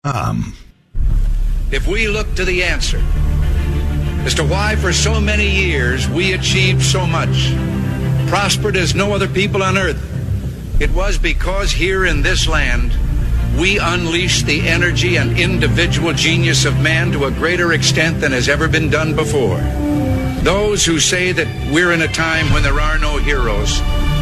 If we look to the answer as to why for so many years we achieved so much, prospered as no other people on earth, it was because here in this land we unleashed the energy and individual genius of man to a greater extent than has ever been done before. Those who say that we're in a time when there are no heroes,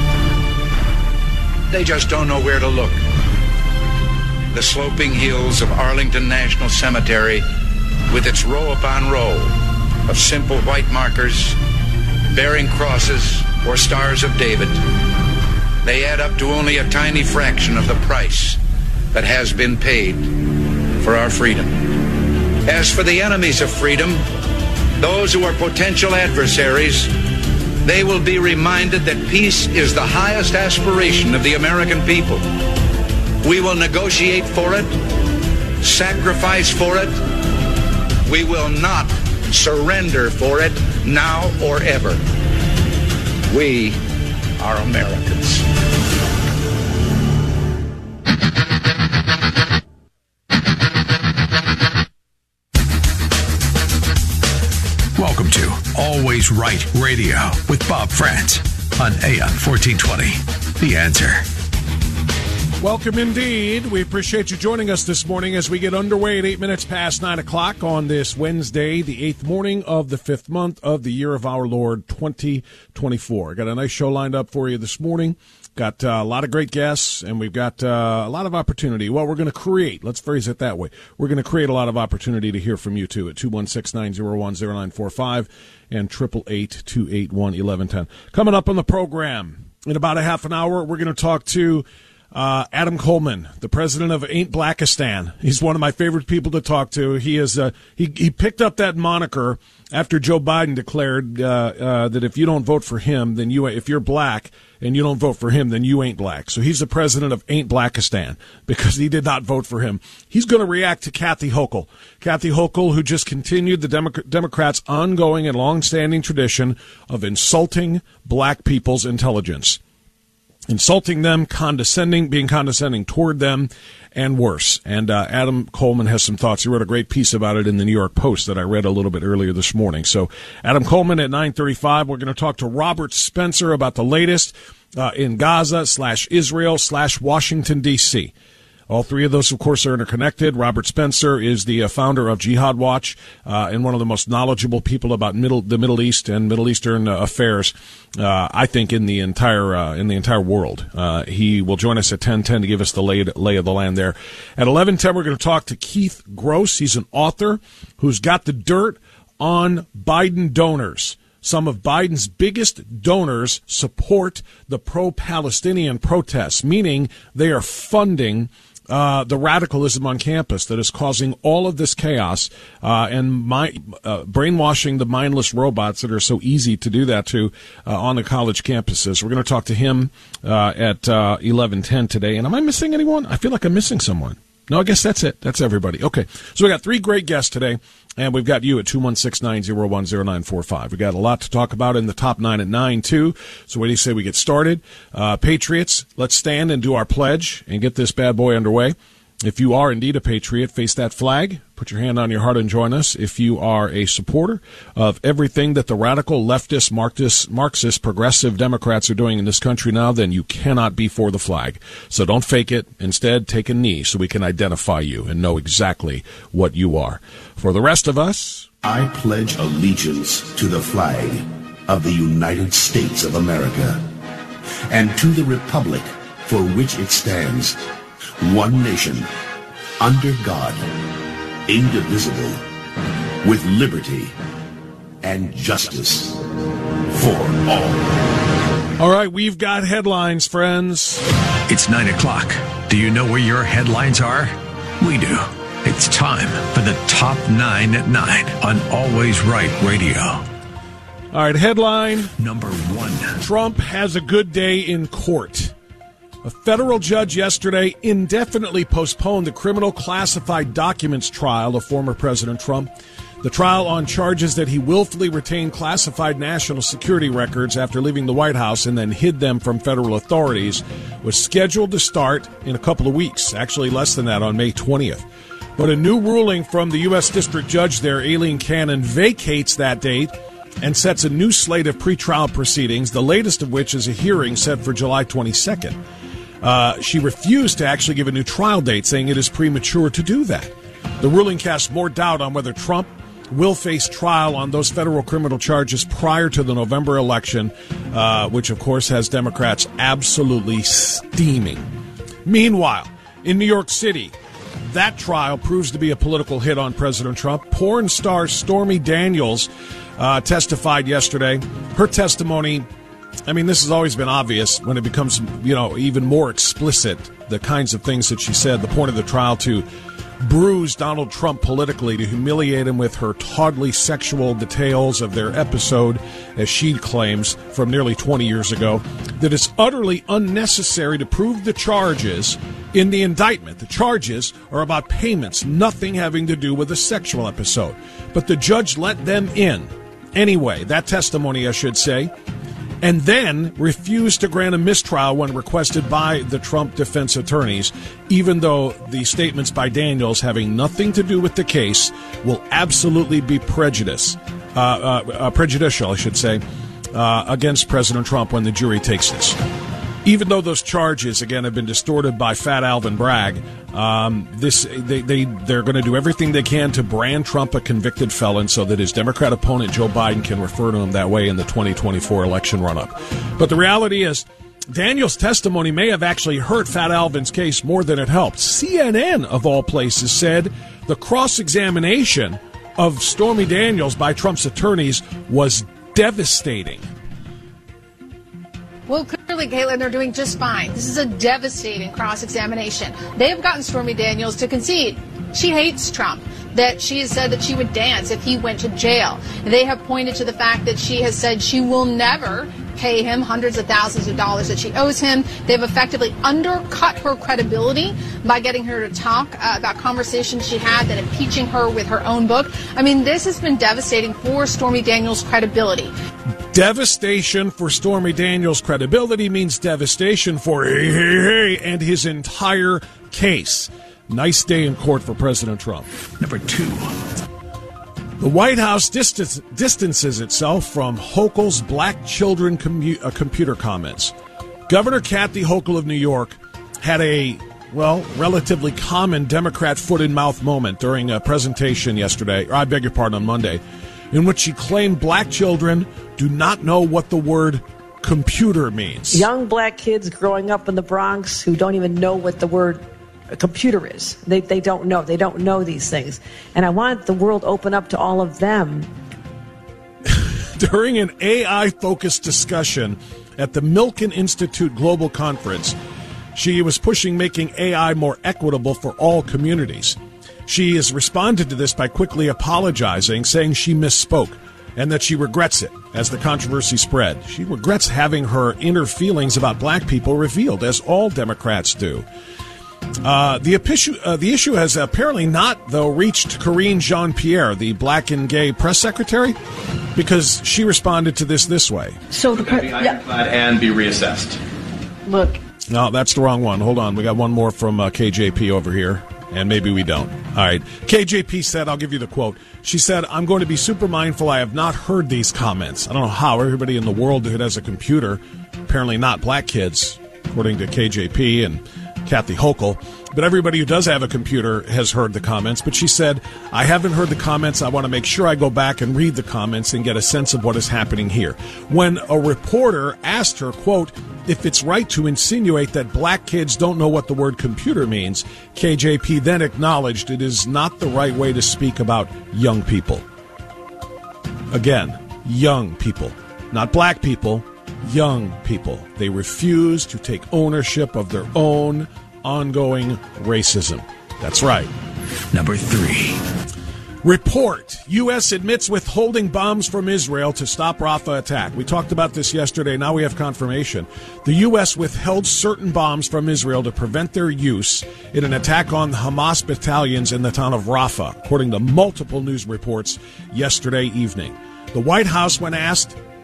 they just don't know where to look. The sloping hills of Arlington National Cemetery, with its row upon row of simple white markers bearing crosses or stars of David, they add up to only a tiny fraction of the price that has been paid for our freedom. As for the enemies of freedom, those who are potential adversaries, they will be reminded that peace is the highest aspiration of the American people. We will negotiate for it, sacrifice for it. We will not surrender for it now or ever. We are Americans. Welcome to Always Right Radio with Bob France on AM 1420. The Answer. Welcome indeed. We appreciate you joining us this morning as we get underway at 8 minutes past 9 o'clock on this Wednesday, the 8th morning of the 5th month of the year of our Lord, 2024. Got a nice show lined up for you this morning. Got a lot of great guests, and we've got a lot of opportunity. Well, we're going to create, let's phrase it that way. We're going to create a lot of opportunity to hear from you, too, at 216-901-0945 and 888-281-1110. Coming up on the program in about a half an hour, we're going to talk to Adam Coleman, the president of Ain't Blackistan. He's one of my favorite people to talk to. He is he picked up that moniker after Joe Biden declared that if you don't vote for him, then if you're black and you don't vote for him, then you ain't black. So he's the president of Ain't Blackistan because he did not vote for him. He's going to react to Kathy Hochul. Kathy Hochul, who just continued the Democrats' ongoing and long-standing tradition of insulting black people's intelligence. Insulting them, being condescending toward them, and worse. And Adam Coleman has some thoughts. He wrote a great piece about it in the New York Post that I read a little bit earlier this morning. So Adam Coleman at 9:35. We're going to talk to Robert Spencer about the latest in Gaza/Israel/Washington, D.C. All three of those, of course, are interconnected. Robert Spencer is the founder of Jihad Watch and one of the most knowledgeable people about the Middle East and Middle Eastern affairs, I think, in the entire world. He will join us at 10:10 to give us the lay of the land there. At 11:10, we're going to talk to Keith Gross. He's an author who's got the dirt on Biden donors. Some of Biden's biggest donors support the pro-Palestinian protests, meaning they are funding the radicalism on campus that is causing all of this chaos and brainwashing the mindless robots that are so easy to do that to on the college campuses. We're going to talk to him at 11:10 today. And am I missing anyone? I feel like I'm missing someone. No, I guess that's it. That's everybody. Okay, so we got three great guests today, and we've got you at 216-901-0945. We got a lot to talk about in the top 9 at 9, too. So what do you say we get started? Patriots, let's stand and do our pledge and get this bad boy underway. If you are indeed a patriot, face that flag, put your hand on your heart and join us. If you are a supporter of everything that the radical leftist, Marxist, progressive Democrats are doing in this country now, then you cannot be for the flag. So don't fake it. Instead, take a knee so we can identify you and know exactly what you are. For the rest of us, I pledge allegiance to the flag of the United States of America and to the republic for which it stands, one nation, under God, indivisible, with liberty and justice for all. All right, we've got headlines, friends. It's 9 o'clock. Do you know where your headlines are? We do. It's time for the top 9 at 9 on Always Right Radio. All right, headline number 1. Trump has a good day in court. A federal judge yesterday indefinitely postponed the criminal classified documents trial of former President Trump. The trial on charges that he willfully retained classified national security records after leaving the White House and then hid them from federal authorities was scheduled to start in a couple of weeks, actually less than that, on May 20th. But a new ruling from the U.S. District Judge there, Aileen Cannon, vacates that date and sets a new slate of pretrial proceedings, the latest of which is a hearing set for July 22nd. She refused to actually give a new trial date, saying it is premature to do that. The ruling casts more doubt on whether Trump will face trial on those federal criminal charges prior to the November election, which, of course, has Democrats absolutely steaming. Meanwhile, in New York City, that trial proves to be a political hit on President Trump. Porn star Stormy Daniels testified yesterday. Her testimony, I mean, this has always been obvious when it becomes, even more explicit, the kinds of things that she said. The point of the trial to bruise Donald Trump politically, to humiliate him with her tawdry sexual details of their episode, as she claims, from nearly 20 years ago, that it's utterly unnecessary to prove the charges in the indictment. The charges are about payments, nothing having to do with the sexual episode. But the judge let them in anyway, that testimony, I should say, and then refused to grant a mistrial when requested by the Trump defense attorneys, even though the statements by Daniels having nothing to do with the case will absolutely be prejudicial, I should say, against President Trump when the jury takes this. Even though those charges, again, have been distorted by Fat Alvin Bragg, they're going to do everything they can to brand Trump a convicted felon so that his Democrat opponent, Joe Biden, can refer to him that way in the 2024 election run-up. But the reality is, Daniels' testimony may have actually hurt Fat Alvin's case more than it helped. CNN, of all places, said the cross-examination of Stormy Daniels by Trump's attorneys was devastating. Well, clearly, Caitlin, they're doing just fine. This is a devastating cross-examination. They have gotten Stormy Daniels to concede she hates Trump, that she has said that she would dance if he went to jail. They have pointed to the fact that she has said she will never pay him hundreds of thousands of dollars that she owes him. They've effectively undercut her credibility by getting her to talk about conversations she had, then impeaching her with her own book. I mean, this has been devastating for Stormy Daniels' credibility. Devastation for Stormy Daniels' credibility means devastation for and his entire case. Nice day in court for President Trump. Number 2. The White House distances itself from Hochul's black children computer comments. Governor Kathy Hochul of New York had a, relatively common Democrat foot-in-mouth moment during a presentation yesterday, or I beg your pardon, on Monday, in which she claimed black children do not know what the word computer means. Young black kids growing up in the Bronx who don't even know what the word computer is. They don't know. They don't know these things. And I want the world open up to all of them. During an AI-focused discussion at the Milken Institute Global Conference, she was pushing making AI more equitable for all communities. She has responded to this by quickly apologizing, saying she misspoke and that she regrets it as the controversy spread. She regrets having her inner feelings about black people revealed, as all Democrats do. The issue has apparently not, though, reached Karine Jean-Pierre, the black and gay press secretary, because she responded to this way. So the be identified and be reassessed. Look. No, that's the wrong one. Hold on. We got one more from KJP over here, and maybe we don't. All right. KJP said, I'll give you the quote. She said, I'm going to be super mindful. I have not heard these comments. I don't know how everybody in the world that has a computer, apparently not black kids, according to KJP and Kathy Hochul, but everybody who does have a computer has heard the comments. But she said, I haven't heard the comments. I want to make sure I go back and read the comments and get a sense of what is happening here. When a reporter asked her, quote, if it's right to insinuate that black kids don't know what the word computer means, KJP then acknowledged it is not the right way to speak about young people. Again, young people, not black people. Young people. They refuse to take ownership of their own ongoing racism. That's right. Number 3. Report. U.S. admits withholding bombs from Israel to stop Rafah attack. We talked about this yesterday. Now we have confirmation. The U.S. withheld certain bombs from Israel to prevent their use in an attack on Hamas battalions in the town of Rafah, according to multiple news reports yesterday evening. The White House, when asked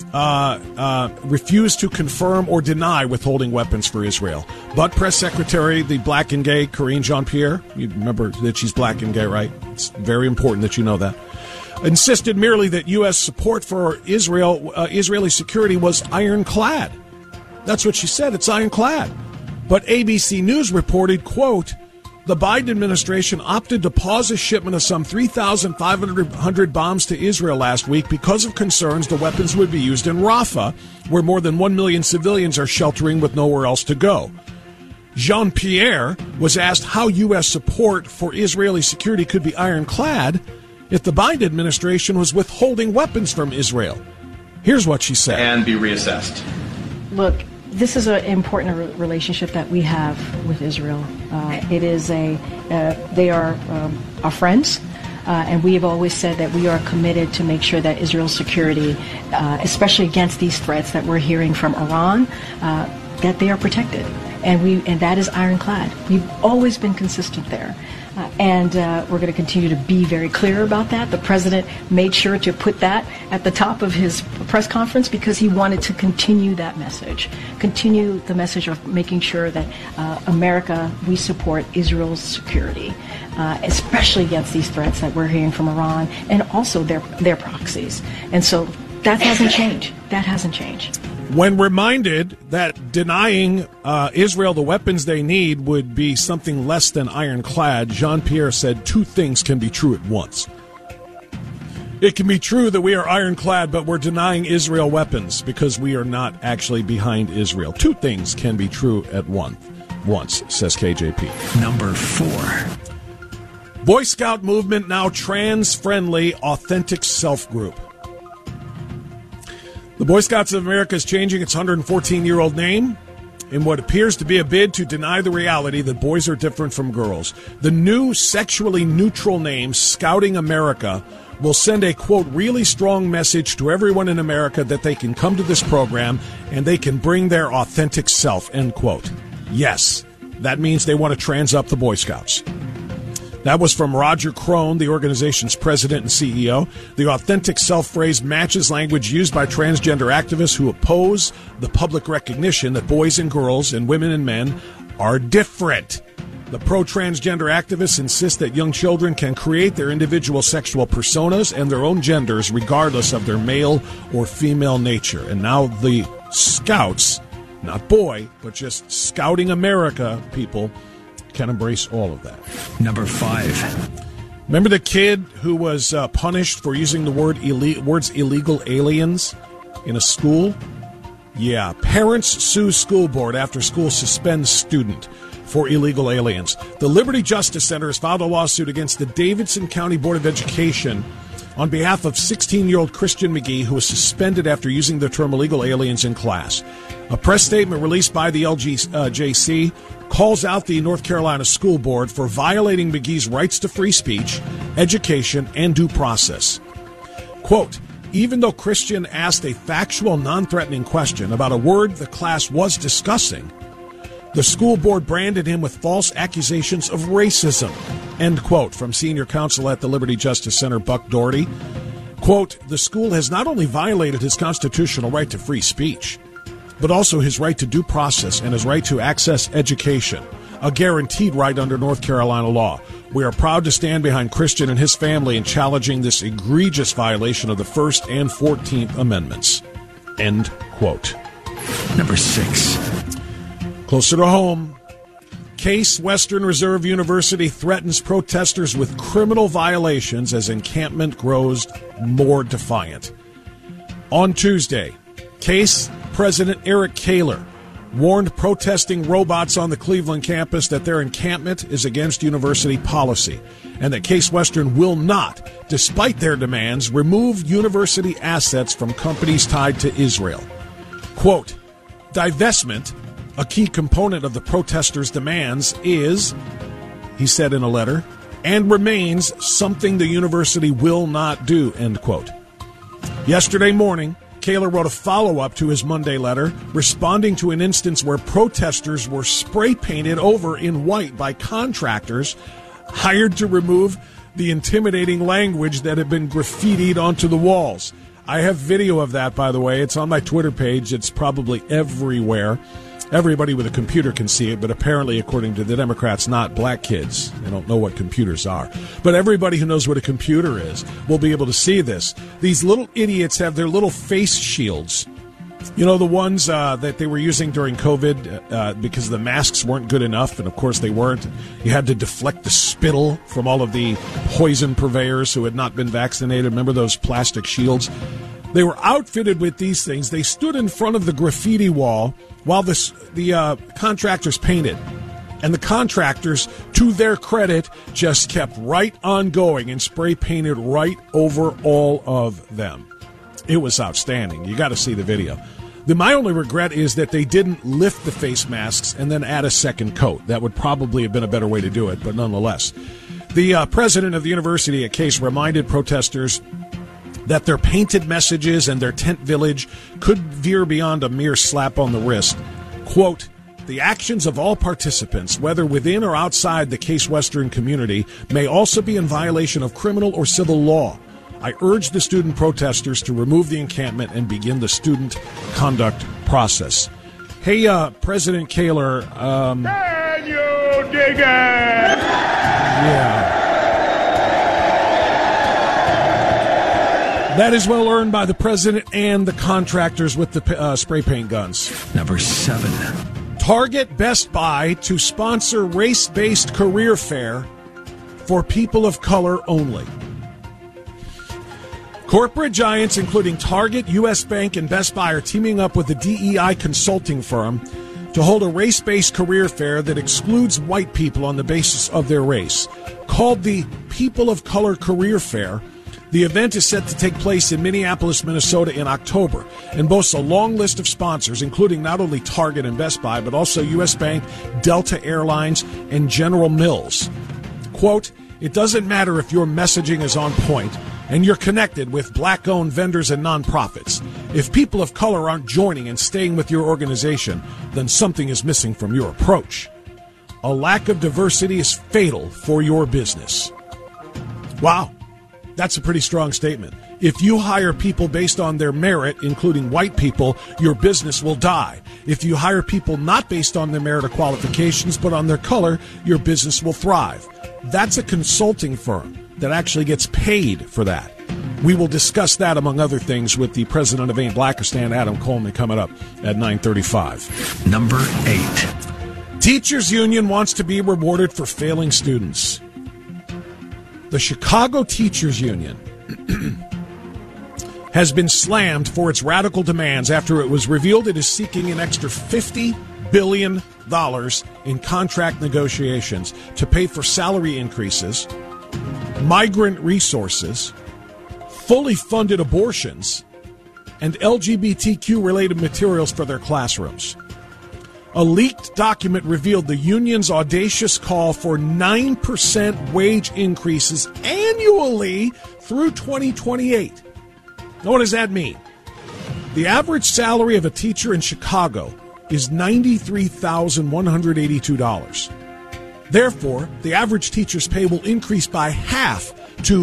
refused to confirm or deny withholding weapons for Israel. But Press Secretary, the black and gay Karine Jean-Pierre, you remember that she's black and gay, right? It's very important that you know that. Insisted merely that U.S. support for Israeli security was ironclad. That's what she said. It's ironclad. But ABC News reported, quote, the Biden administration opted to pause a shipment of some 3,500 bombs to Israel last week because of concerns the weapons would be used in Rafah, where more than 1 million civilians are sheltering with nowhere else to go. Jean-Pierre was asked how U.S. support for Israeli security could be ironclad if the Biden administration was withholding weapons from Israel. Here's what she said. And be reassessed. Look, this is an important relationship that we have with Israel. It is they are our friends, and we have always said that we are committed to make sure that Israel's security, especially against these threats that we're hearing from Iran, that they are protected. And that is ironclad. We've always been consistent there. And we're going to continue to be very clear about that. The president made sure to put that at the top of his press conference because he wanted to continue that message, continue the message of making sure that America, we support Israel's security, especially against these threats that we're hearing from Iran and also their proxies. And so that hasn't changed. That hasn't changed. When reminded that denying Israel the weapons they need would be something less than ironclad, Jean-Pierre said two things can be true at once. It can be true that we are ironclad, but we're denying Israel weapons because we are not actually behind Israel. Two things can be true at once, says KJP. Number 4. Boy Scout movement now trans-friendly, authentic self group. The Boy Scouts of America is changing its 114-year-old name in what appears to be a bid to deny the reality that boys are different from girls. The new sexually neutral name, Scouting America, will send a, quote, really strong message to everyone in America that they can come to this program and they can bring their authentic self, end quote. Yes, that means they want to trans up the Boy Scouts. That was from Roger Crone, the organization's president and CEO. The authentic self phrase matches language used by transgender activists who oppose the public recognition that boys and girls and women and men are different. The pro-transgender activists insist that young children can create their individual sexual personas and their own genders regardless of their male or female nature. And now the Scouts, not boy, but just Scouting America people, can embrace all of that. Number 5. Remember the kid who was punished for using the words illegal aliens in a school? Yeah, parents sue school board after school suspends student for illegal aliens. The Liberty Justice Center has filed a lawsuit against the Davidson County Board of Education on behalf of 16-year-old Christian McGee, who was suspended after using the term illegal aliens in class. A press statement released by the LGJC calls out the North Carolina School Board for violating McGee's rights to free speech, education, and due process. Quote, even though Christian asked a factual, non-threatening question about a word the class was discussing, the school board branded him with false accusations of racism, end quote, from senior counsel at the Liberty Justice Center, Buck Doherty. Quote, the school has not only violated his constitutional right to free speech, but also his right to due process and his right to access education, a guaranteed right under North Carolina law. We are proud to stand behind Christian and his family in challenging this egregious violation of the First and 14th Amendments, end quote. Number 6. Closer to home, Case Western Reserve University threatens protesters with criminal violations as encampment grows more defiant. On Tuesday, Case President Eric Kaler warned protesting robots on the Cleveland campus that their encampment is against university policy and that Case Western will not, despite their demands, remove university assets from companies tied to Israel. Quote, divestment, a key component of the protesters' demands, is, he said in a letter, and remains something the university will not do, end quote. Yesterday morning, Kaler wrote a follow-up to his Monday letter, responding to an instance where protesters were spray-painted over in white by contractors hired to remove the intimidating language that had been graffitied onto the walls. I have video of that, by the way. It's on my Twitter page. It's probably everywhere. Everybody with a computer can see it, but apparently, according to the Democrats, not black kids. They don't know what computers are. But everybody who knows what a computer is will be able to see this. These little idiots have their little face shields. You know, the ones that they were using during COVID because the masks weren't good enough, and of course they weren't. You had to deflect the spittle from all of the poison purveyors who had not been vaccinated. Remember those plastic shields? They were outfitted with these things. They stood in front of the graffiti wall while the contractors painted. And the contractors, to their credit, just kept right on going and spray painted right over all of them. It was outstanding. You got to see the video. My only regret is that they didn't lift the face masks and then add a second coat. That would probably have been a better way to do it, but nonetheless. The president of the university at Case reminded protesters that their painted messages and their tent village could veer beyond a mere slap on the wrist. Quote, the actions of all participants, whether within or outside the Case Western community, may also be in violation of criminal or civil law. I urge the student protesters to remove the encampment and begin the student conduct process. Hey, President Kaler. Can you dig it? Yeah. That is well earned by the president and the contractors with the spray paint guns. Number 7. Target Best Buy to sponsor race-based career fair for people of color only. Corporate giants including Target, U.S. Bank, and Best Buy are teaming up with a DEI consulting firm to hold a race-based career fair that excludes white people on the basis of their race. Called the People of Color Career Fair, the event is set to take place in Minneapolis, Minnesota in October and boasts a long list of sponsors, including not only Target and Best Buy, but also U.S. Bank, Delta Airlines, and General Mills. Quote, it doesn't matter if your messaging is on point and you're connected with black-owned vendors and nonprofits. If people of color aren't joining and staying with your organization, then something is missing from your approach. A lack of diversity is fatal for your business. Wow. That's a pretty strong statement. If you hire people based on their merit, including white people, your business will die. If you hire people not based on their merit or qualifications, but on their color, your business will thrive. That's a consulting firm that actually gets paid for that. We will discuss that, among other things, with the president of Ain't Blackistan, Adam Coleman, coming up at 9:35. Number 8. Teachers Union wants to be rewarded for failing students. The Chicago Teachers Union has been slammed for its radical demands after it was revealed it is seeking an extra $50 billion in contract negotiations to pay for salary increases, migrant resources, fully funded abortions, and LGBTQ-related materials for their classrooms. A leaked document revealed the union's audacious call for 9% wage increases annually through 2028. Now, what does that mean? The average salary of a teacher in Chicago is $93,182. Therefore, the average teacher's pay will increase by half to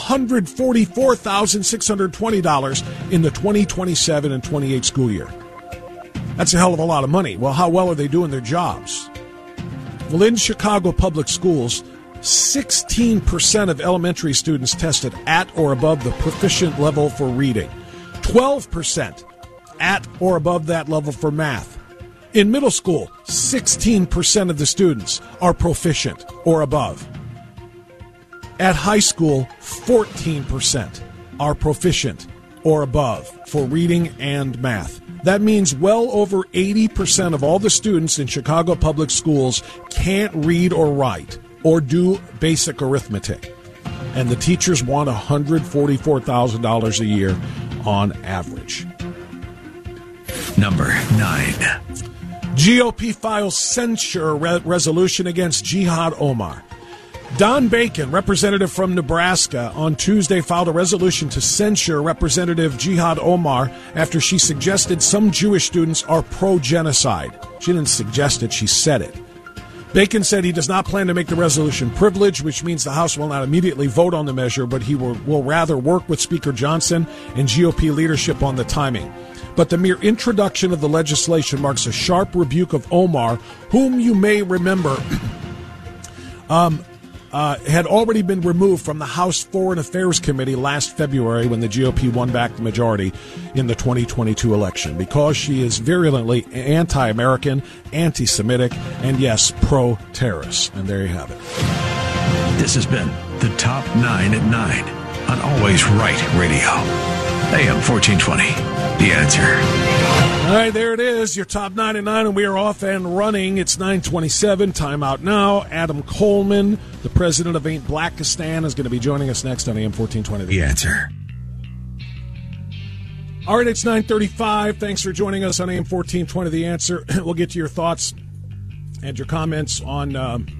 $144,620 in the 2027 and 28 school year. That's a hell of a lot of money. Well, how well are they doing their jobs? Well, in Chicago public schools, 16% of elementary students tested at or above the proficient level for reading, 12% at or above that level for math. In middle school, 16% of the students are proficient or above. At high school, 14% are proficient or above for reading and math. That means well over 80% of all the students in Chicago public schools can't read or write or do basic arithmetic. And the teachers want $144,000 a year on average. Number 9. GOP files censure resolution against Jihad Omar. Don Bacon, representative from Nebraska, on Tuesday filed a resolution to censure Representative Jihad Omar after she suggested some Jewish students are pro-genocide. She didn't suggest it, she said it. Bacon said he does not plan to make the resolution privileged, which means the House will not immediately vote on the measure, but he will rather work with Speaker Johnson and GOP leadership on the timing. But the mere introduction of the legislation marks a sharp rebuke of Omar, whom you may remember had already been removed from the House Foreign Affairs Committee last February when the GOP won back the majority in the 2022 election because she is virulently anti-American, anti-Semitic, and, yes, pro-terrorist. And there you have it. This has been the Top 9 at 9 on Always Right Radio. AM 1420, The Answer. All right, there it is, your Top 9 at 9, and we are off and running. It's 9:27, time out now. Adam Coleman, the president of Ain't Blackistan, is going to be joining us next on AM 1420, The Answer. All right, it's 9:35. Thanks for joining us on AM 1420, The Answer. We'll get to your thoughts and your comments on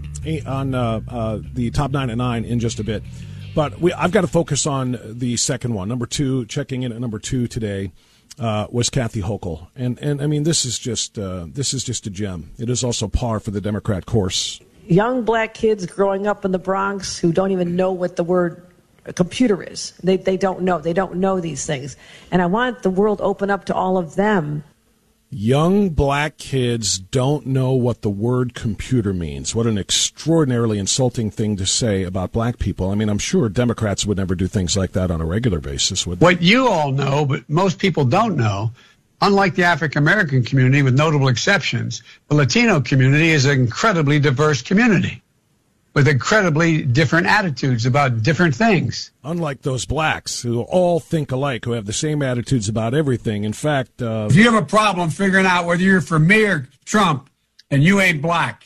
the Top 9 at 9 in just a bit. But I've got to focus on the second one. Number 2, checking in at number 2 today was Kathy Hochul. And I mean, this is just a gem. It is also par for the Democrat course. Young black kids growing up in the Bronx who don't even know what the word computer is. They don't know. They don't know these things. And I want the world open up to all of them. Young black kids don't know what the word computer means. What an extraordinarily insulting thing to say about black people. I mean, I'm sure Democrats would never do things like that on a regular basis, would they? What you all know, but most people don't know, unlike the African-American community, with notable exceptions, the Latino community is an incredibly diverse community with incredibly different attitudes about different things. Unlike those blacks who all think alike, who have the same attitudes about everything. In fact, if you have a problem figuring out whether you're for me or Trump and you ain't black.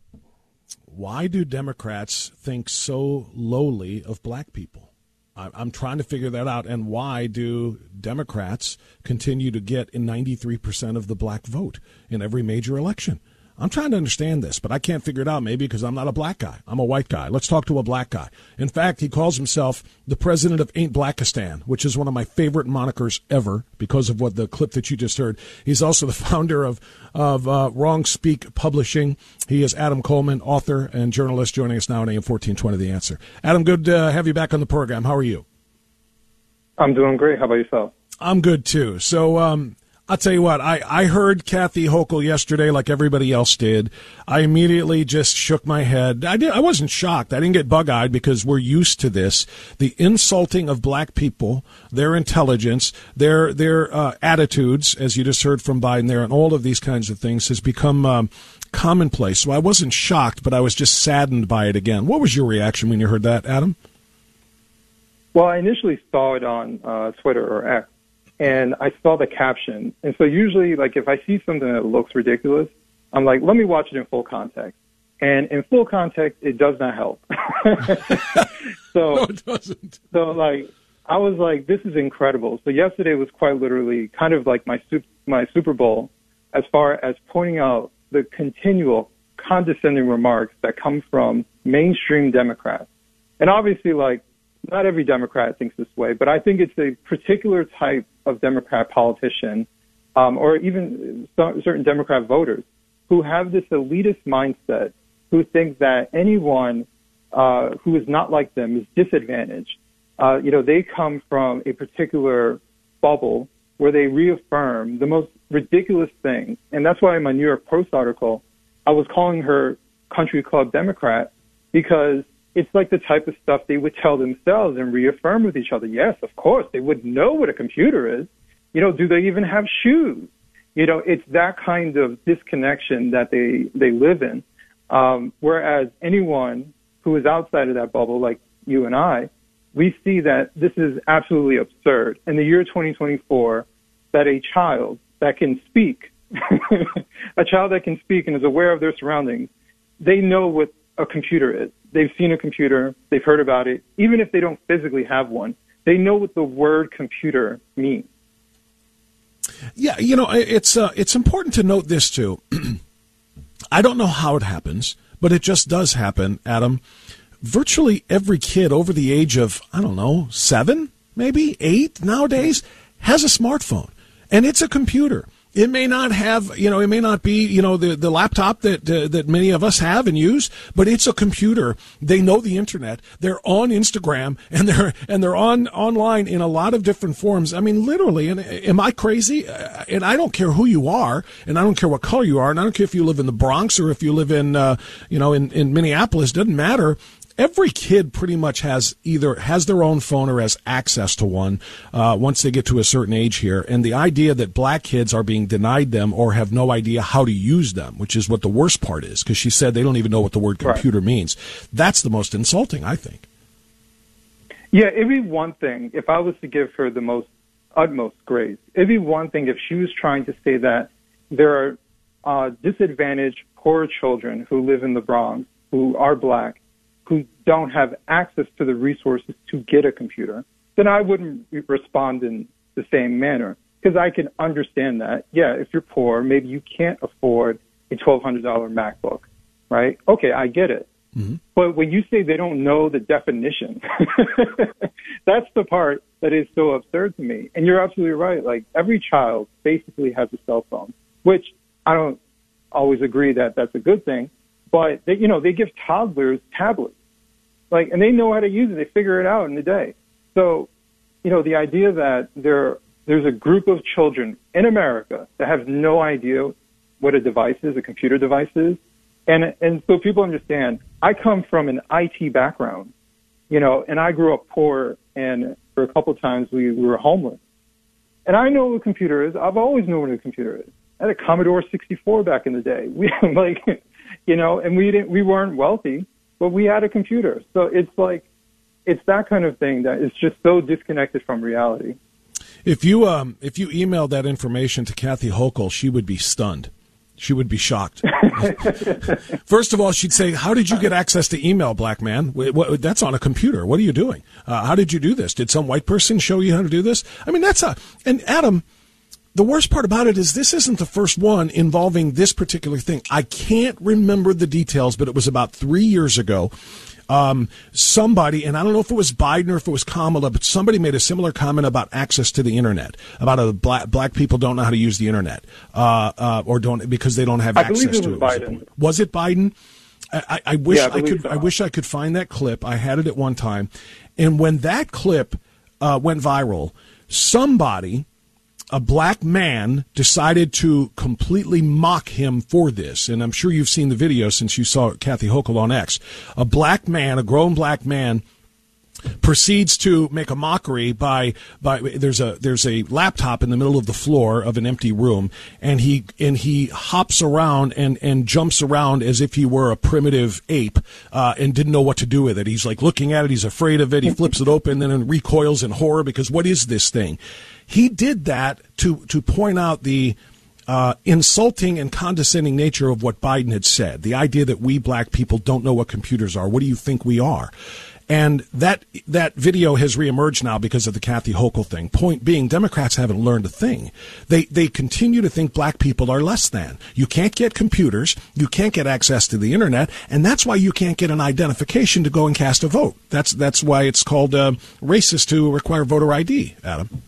Why do Democrats think so lowly of black people? I'm trying to figure that out. And why do Democrats continue to get 93% of the black vote in every major election? I'm trying to understand this, but I can't figure it out, maybe because I'm not a black guy. I'm a white guy. Let's talk to a black guy. In fact, he calls himself the president of Ain't Blackistan, which is one of my favorite monikers ever because of what the clip that you just heard. He's also the founder of Wrong Speak Publishing. He is Adam Coleman, author and journalist, joining us now on AM 1420, The Answer. Adam, good to have you back on the program. How are you? I'm doing great. How about yourself? I'm good, too. So, I'll tell you what, I heard Kathy Hochul yesterday like everybody else did. I immediately just shook my head. I wasn't shocked. I didn't get bug-eyed because we're used to this. The insulting of black people, their intelligence, their attitudes, as you just heard from Biden there, and all of these kinds of things has become commonplace. So I wasn't shocked, but I was just saddened by it again. What was your reaction when you heard that, Adam? Well, I initially saw it on Twitter or X. And I saw the caption. And so usually, like, if I see something that looks ridiculous, I'm like, let me watch it in full context. And in full context, it does not help. No, it doesn't. So, like, I was like, this is incredible. So yesterday was quite literally kind of like my Super Bowl as far as pointing out the continual condescending remarks that come from mainstream Democrats. And obviously, like, not every Democrat thinks this way, but I think it's a particular type of Democrat politician, or even certain Democrat voters, who have this elitist mindset, who think that anyone who is not like them is disadvantaged. They come from a particular bubble where they reaffirm the most ridiculous things. And that's why in my New York Post article, I was calling her country club Democrat, because it's like the type of stuff they would tell themselves and reaffirm with each other. Yes, of course, they would know what a computer is. Do they even have shoes? It's that kind of disconnection that they live in. Whereas anyone who is outside of that bubble, like you and I, we see that this is absolutely absurd. In the year 2024, that a child that can speak, a child that can speak and is aware of their surroundings, they know what a computer is. They've seen a computer. They've heard about it. Even if they don't physically have one, they know what the word computer means. Yeah, it's important to note this, too. I don't know how it happens, but it just does happen, Adam. Virtually every kid over the age of, 7, maybe 8 nowadays has a smartphone, and it's a computer. It may not have, it may not be, the laptop that many of us have and use, but it's a computer. They know the internet. They're on Instagram and they're online in a lot of different forms. I mean, literally. And am I crazy? And I don't care who you are, and I don't care what color you are, and I don't care if you live in the Bronx or if you live in, in Minneapolis. Doesn't matter. Every kid pretty much has their own phone or has access to one once they get to a certain age here. And the idea that black kids are being denied them or have no idea how to use them, which is what the worst part is, because she said they don't even know what the word computer means. That's the most insulting, I think. Yeah, it'd be one thing if I was to give her the utmost grace. It'd be one thing if she was trying to say that there are disadvantaged, poor children who live in the Bronx who are black, who don't have access to the resources to get a computer, then I wouldn't respond in the same manner, because I can understand that. Yeah, if you're poor, maybe you can't afford a $1,200 MacBook, right? Okay, I get it. Mm-hmm. But when you say they don't know the definition, that's the part that is so absurd to me. And you're absolutely right. Like, every child basically has a cell phone, which I don't always agree that that's a good thing. But they give toddlers tablets, and they know how to use it. They figure it out in a day. So, the idea that there's a group of children in America that have no idea what a device is, a computer device is, and so people understand. I come from an IT background, and I grew up poor, and for a couple of times we were homeless. And I know what a computer is. I've always known what a computer is. I had a Commodore 64 back in the day. And we weren't wealthy, but we had a computer. So it's that kind of thing that is just so disconnected from reality. If you emailed that information to Kathy Hochul, she would be stunned. She would be shocked. First of all, she'd say, "How did you get access to email, black man? That's on a computer. What are you doing? How did you do this? Did some white person show you how to do this?" I mean, and Adam, the worst part about it is this isn't the first one involving this particular thing. I can't remember the details, but it was about 3 years ago. Somebody, and I don't know if it was Biden or if it was Kamala, but somebody made a similar comment about access to the internet, about black people don't know how to use the internet, or don't, because they don't have access to it. Biden. Was it Biden? I wish I could find that clip. I had it at one time. And when that clip went viral, a black man decided to completely mock him for this. And I'm sure you've seen the video since you saw Kathy Hochul on X. A grown black man, proceeds to make a mockery by there's a laptop in the middle of the floor of an empty room, and he hops around and jumps around as if he were a primitive ape, and didn't know what to do with it. He's like looking at it, he's afraid of it, he flips it open, and then recoils in horror because what is this thing? He did that to point out the insulting and condescending nature of what Biden had said. The idea that we black people don't know what computers are. What do you think we are? And that video has reemerged now because of the Kathy Hochul thing. Point being, Democrats haven't learned a thing. They continue to think black people are less than. You can't get computers, you can't get access to the internet, and that's why you can't get an identification to go and cast a vote. That's why it's called racist to require voter ID, Adam.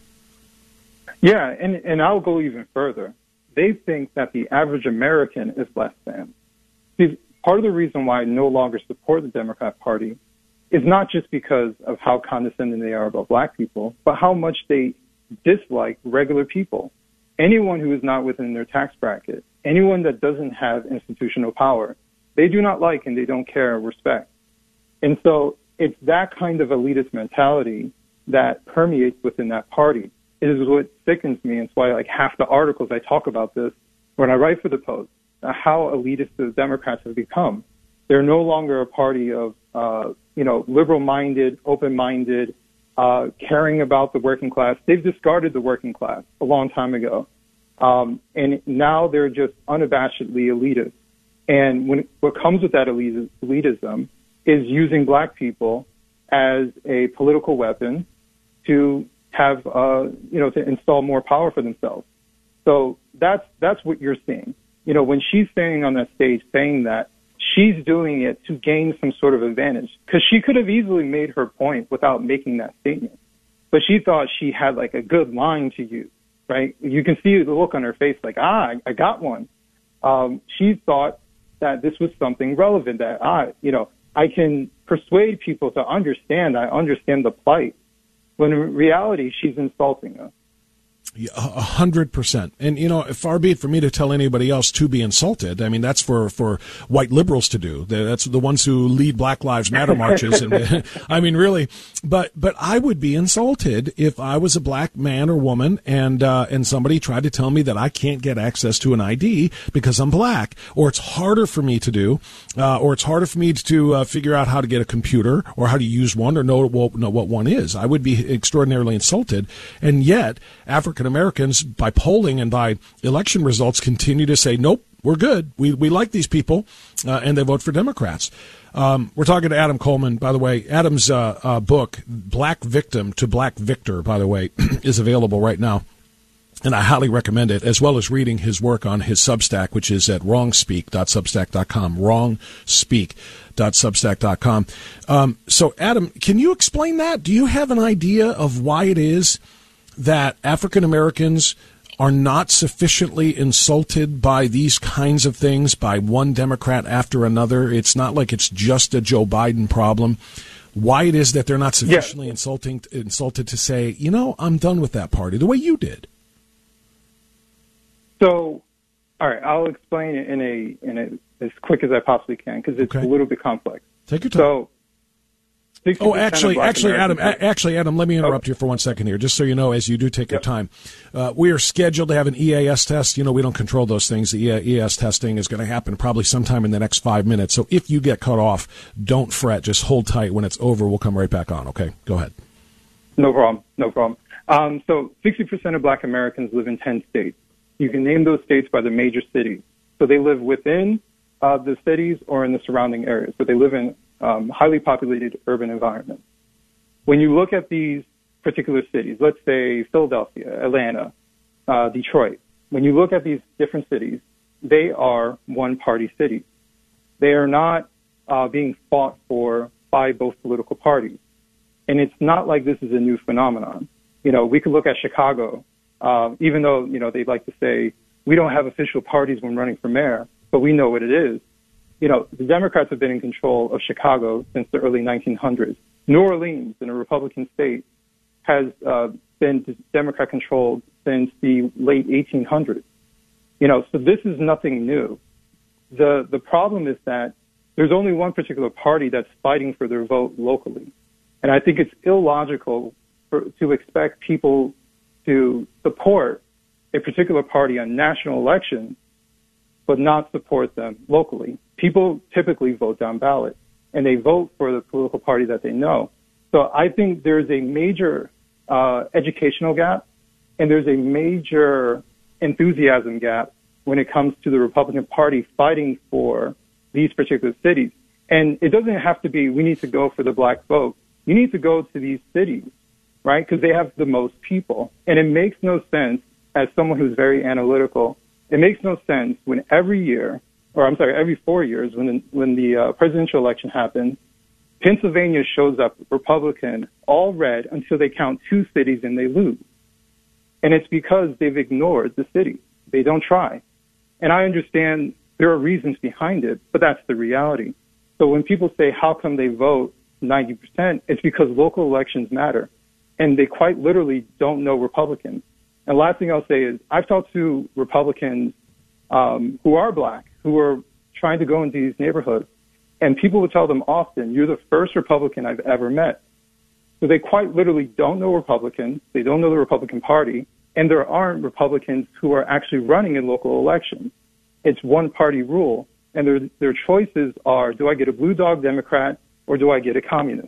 Yeah, and I'll go even further. They think that the average American is less than. See, part of the reason why I no longer support the Democrat Party is not just because of how condescending they are about black people, but how much they dislike regular people. Anyone who is not within their tax bracket, anyone that doesn't have institutional power, they do not like and they don't care or respect. And so it's that kind of elitist mentality that permeates within that party. It is what sickens me, and it's why like half the articles I talk about this when I write for the Post, how elitist the Democrats have become. They're no longer a party of liberal-minded, open-minded, caring about the working class. They've discarded the working class a long time ago. And now they're just unabashedly elitist. And what comes with that elitism is using black people as a political weapon to have, to install more power for themselves. So that's what you're seeing. When she's standing on that stage saying that, she's doing it to gain some sort of advantage, because she could have easily made her point without making that statement. But she thought she had like a good line to use. right? You can see the look on her face like, I got one. She thought that this was something relevant, that I can persuade people to understand. I understand the plight. When in reality, she's insulting us. 100%. And, far be it for me to tell anybody else to be insulted. I mean, that's for white liberals to do. That's the ones who lead Black Lives Matter marches. And I mean, really, but I would be insulted if I was a black man or woman and somebody tried to tell me that I can't get access to an ID because I'm black, or it's harder for me to do, or it's harder for me to figure out how to get a computer or how to use one or know what one is. I would be extraordinarily insulted. And yet, African Americans, by polling and by election results, continue to say, nope, we're good. We like these people, and they vote for Democrats. We're talking to Adam Coleman, by the way. Adam's book, Black Victim to Black Victor, by the way, is available right now. And I highly recommend it, as well as reading his work on his Substack, which is at wrongspeak.substack.com, wrongspeak.substack.com. So, Adam, can you explain that? Do you have an idea of why it is that African Americans are not sufficiently insulted by these kinds of things, by one Democrat after another? It's not like it's just a Joe Biden problem. Why it is that they're not sufficiently insulted to say, I'm done with that party, the way you did? So, all right, I'll explain it in a as quick as I possibly can, because it's a little bit complex. Take your time. So, actually, Adam, let me interrupt you for 1 second here, just so you know, as you do take your time. We are scheduled to have an EAS test. We don't control those things. The EAS testing is going to happen probably sometime in the next 5 minutes. So if you get cut off, don't fret. Just hold tight. When it's over, we'll come right back on. Okay, go ahead. No problem. So 60% of black Americans live in 10 states. You can name those states by the major cities. So they live within the cities or in the surrounding areas. So they live in highly populated urban environments. When you look at these particular cities, let's say Philadelphia, Atlanta, Detroit, when you look at these different cities, they are one-party cities. They are not being fought for by both political parties. And it's not like this is a new phenomenon. We could look at Chicago, even though, they'd like to say, we don't have official parties when running for mayor, but we know what it is. The Democrats have been in control of Chicago since the early 1900s. New Orleans, in a Republican state, has been Democrat-controlled since the late 1800s. So this is nothing new. The problem is that there's only one particular party that's fighting for their vote locally. And I think it's illogical to expect people to support a particular party on national elections but not support them locally. People typically vote down ballot, and they vote for the political party that they know. So I think there's a major educational gap, and there's a major enthusiasm gap when it comes to the Republican Party fighting for these particular cities. And it doesn't have to be, we need to go for the black vote. You need to go to these cities, right? Because they have the most people. And it makes no sense, as someone who's very analytical, it makes no sense when every 4 years, when the presidential election happens, Pennsylvania shows up Republican, all red, until they count 2 cities and they lose. And it's because they've ignored the city. They don't try. And I understand there are reasons behind it, but that's the reality. So when people say, how come they vote 90%, it's because local elections matter. And they quite literally don't know Republicans. And last thing I'll say is I've talked to Republicans who are black, who are trying to go into these neighborhoods, and people will tell them often, you're the first Republican I've ever met. So they quite literally don't know Republicans, they don't know the Republican Party, and there aren't Republicans who are actually running in local elections. It's one-party rule, and their choices are, do I get a blue dog Democrat or do I get a communist?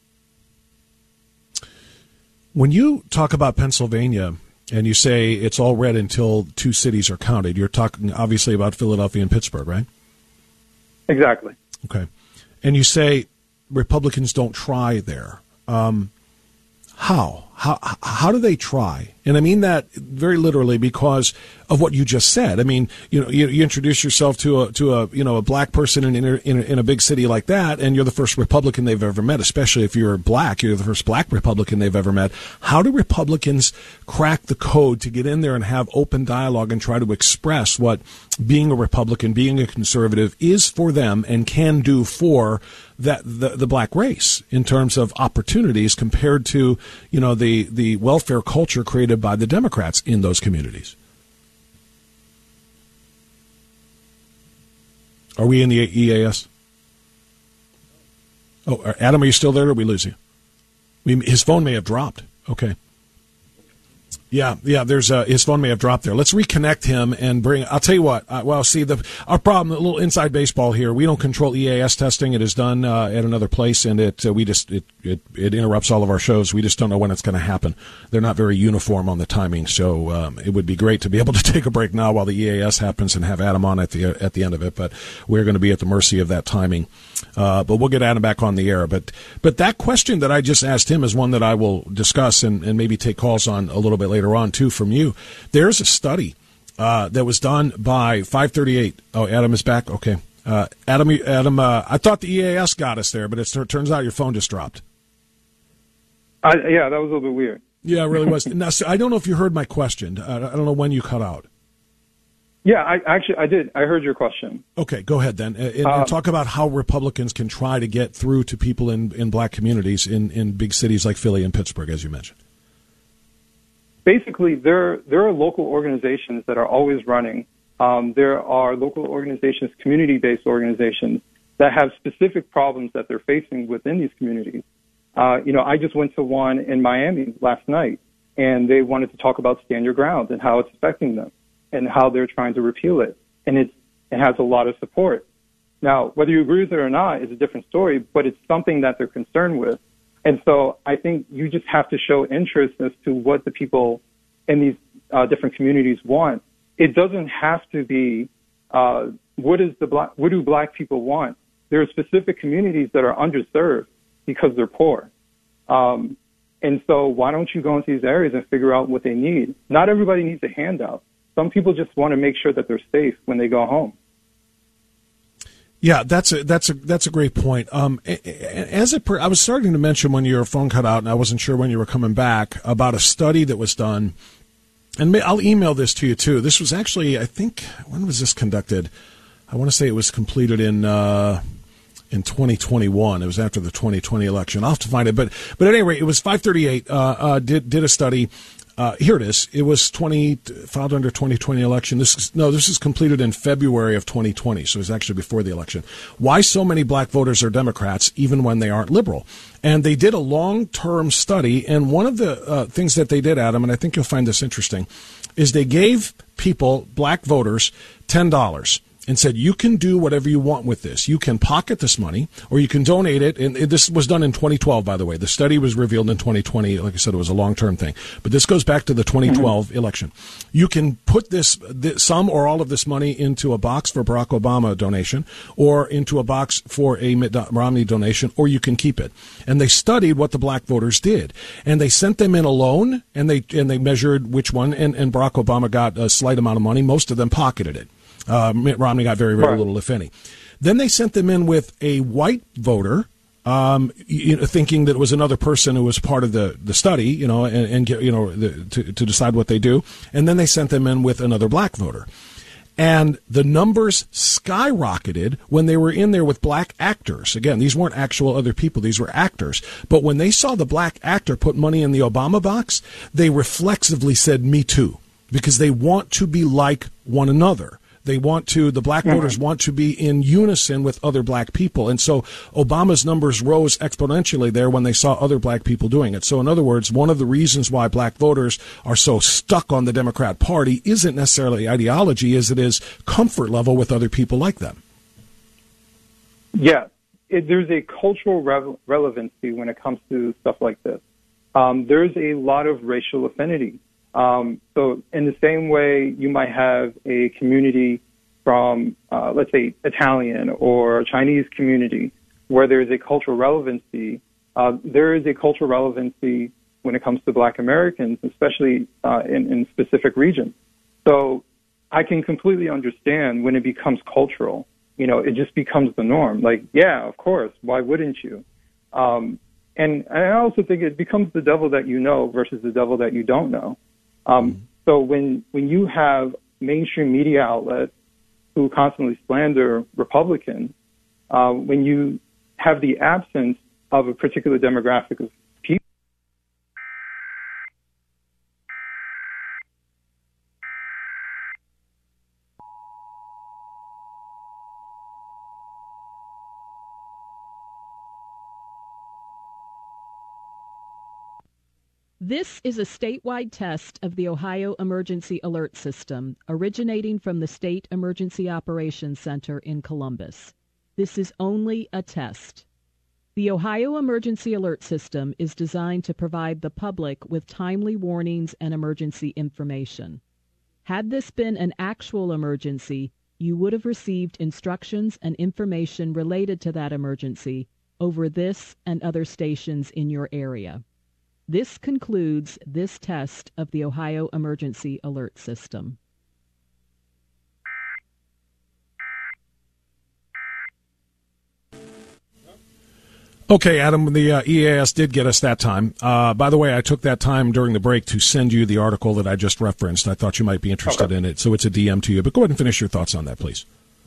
When you talk about Pennsylvania, and you say it's all red until 2 cities are counted, you're talking obviously about Philadelphia and Pittsburgh, right? Exactly. Okay. And you say Republicans don't try there. How? how do they try? And I mean that very literally because of what you just said. I mean, you introduce yourself to a black person in a big city like that, and you're the first Republican they've ever met. Especially if you're black, you're the first black Republican they've ever met. How do Republicans crack the code to get in there and have open dialogue and try to express what being a Republican, being a conservative is for them and can do for the black race in terms of opportunities compared to the welfare culture created by the Democrats in those communities? Are we in the EAS? Oh, Adam, are you still there, or did we lose you? His phone may have dropped. Okay. Yeah. There's his phone may have dropped there. Let's reconnect him and bring. I'll tell you what. Our problem, a little inside baseball here. We don't control EAS testing. It is done at another place, and it interrupts all of our shows. We just don't know when it's going to happen. They're not very uniform on the timing, so it would be great to be able to take a break now while the EAS happens and have Adam on at the end of it. But we're going to be at the mercy of that timing. But we'll get Adam back on the air. But that question that I just asked him is one that I will discuss and maybe take calls on a little bit later on, too, from you. There's a study that was done by 538. Oh, Adam is back? Okay. Adam, I thought the EAS got us there, but it turns out your phone just dropped. Yeah, that was a little bit weird. Yeah, it really was. Now, so I don't know if you heard my question. I don't know when you cut out. Yeah, I did. I heard your question. Okay, go ahead then. And talk about how Republicans can try to get through to people in black communities in big cities like Philly and Pittsburgh, as you mentioned. Basically, there are local organizations that are always running. There are local organizations, community-based organizations, that have specific problems that they're facing within these communities. I just went to one in Miami last night, and they wanted to talk about Stand Your Ground and how it's affecting them and how they're trying to repeal it. And it has a lot of support. Now, whether you agree with it or not is a different story, but it's something that they're concerned with. And so I think you just have to show interest as to what the people in these different communities want. It doesn't have to be what do black people want? There are specific communities that are underserved because they're poor. And so why don't you go into these areas and figure out what they need? Not everybody needs a handout. Some people just want to make sure that they're safe when they go home. Yeah, that's a great point. I was starting to mention when your phone cut out, and I wasn't sure when you were coming back, about a study that was done, and I'll email this to you too. This was actually, I think, when was this conducted? I want to say it was completed in 2021. It was after the 2020 election. I'll have to find it, but at any rate, it was 538 did a study. Here it is. It was filed under 2020 election. This is completed in February of 2020, so it was actually before the election. Why so many black voters are Democrats, even when they aren't liberal? And they did a long-term study, and one of the things that they did, Adam, and I think you'll find this interesting, is they gave people, black voters, $10. And said, you can do whatever you want with this. You can pocket this money, or you can donate it. And this was done in 2012, by the way. The study was revealed in 2020. Like I said, it was a long-term thing. But this goes back to the 2012 election. You can put some or all of this money into a box for Barack Obama donation, or into a box for a Mitt Romney donation, or you can keep it. And they studied what the black voters did. And they sent them in alone, and they measured which one. And Barack Obama got a slight amount of money. Most of them pocketed it. Mitt Romney got very, very little, if any. Then they sent them in with a white voter, thinking that it was another person who was part of the study, to decide what they do. And then they sent them in with another black voter. And the numbers skyrocketed when they were in there with black actors. Again, these weren't actual other people. These were actors. But when they saw the black actor put money in the Obama box, they reflexively said, me too, because they want to be like one another. The black voters want to be in unison with other black people. And so Obama's numbers rose exponentially there when they saw other black people doing it. So in other words, one of the reasons why black voters are so stuck on the Democrat Party isn't necessarily ideology as it is comfort level with other people like them. Yeah, there's a cultural relevancy when it comes to stuff like this. There's a lot of racial affinity. So in the same way you might have a community from, let's say, Italian or Chinese community where there is a cultural relevancy, there is a cultural relevancy when it comes to Black Americans, especially in specific regions. So I can completely understand when it becomes cultural. It just becomes the norm. Like, yeah, of course, why wouldn't you? And I also think it becomes the devil that you know versus the devil that you don't know. So when you have mainstream media outlets who constantly slander Republicans, when you have the absence of a particular demographic of people. This is a statewide test of the Ohio Emergency Alert System, originating from the State Emergency Operations Center in Columbus. This is only a test. The Ohio Emergency Alert System is designed to provide the public with timely warnings and emergency information. Had this been an actual emergency, you would have received instructions and information related to that emergency over this and other stations in your area. This concludes this test of the Ohio Emergency Alert System. Okay, Adam, the EAS did get us that time. By the way, I took that time during the break to send you the article that I just referenced. I thought you might be interested in it, so it's a DM to you. But go ahead and finish your thoughts on that, please.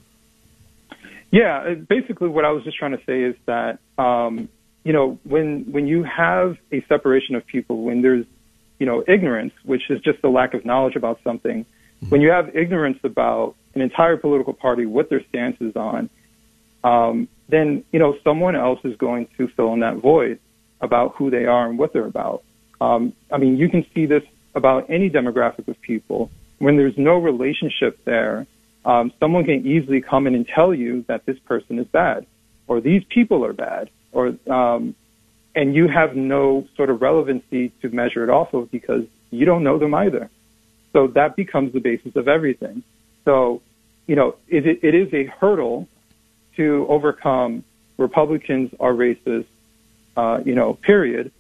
Yeah, basically what I was just trying to say is that, when you have a separation of people, when there's, ignorance, which is just the lack of knowledge about something, when you have ignorance about an entire political party, what their stance is on, then, someone else is going to fill in that void about who they are and what they're about. You can see this about any demographic of people. When there's no relationship there, someone can easily come in and tell you that this person is bad, or these people are bad, or and you have no sort of relevancy to measure it off of because you don't know them either. So that becomes the basis of everything. So, it is a hurdle to overcome. Republicans are racist, period.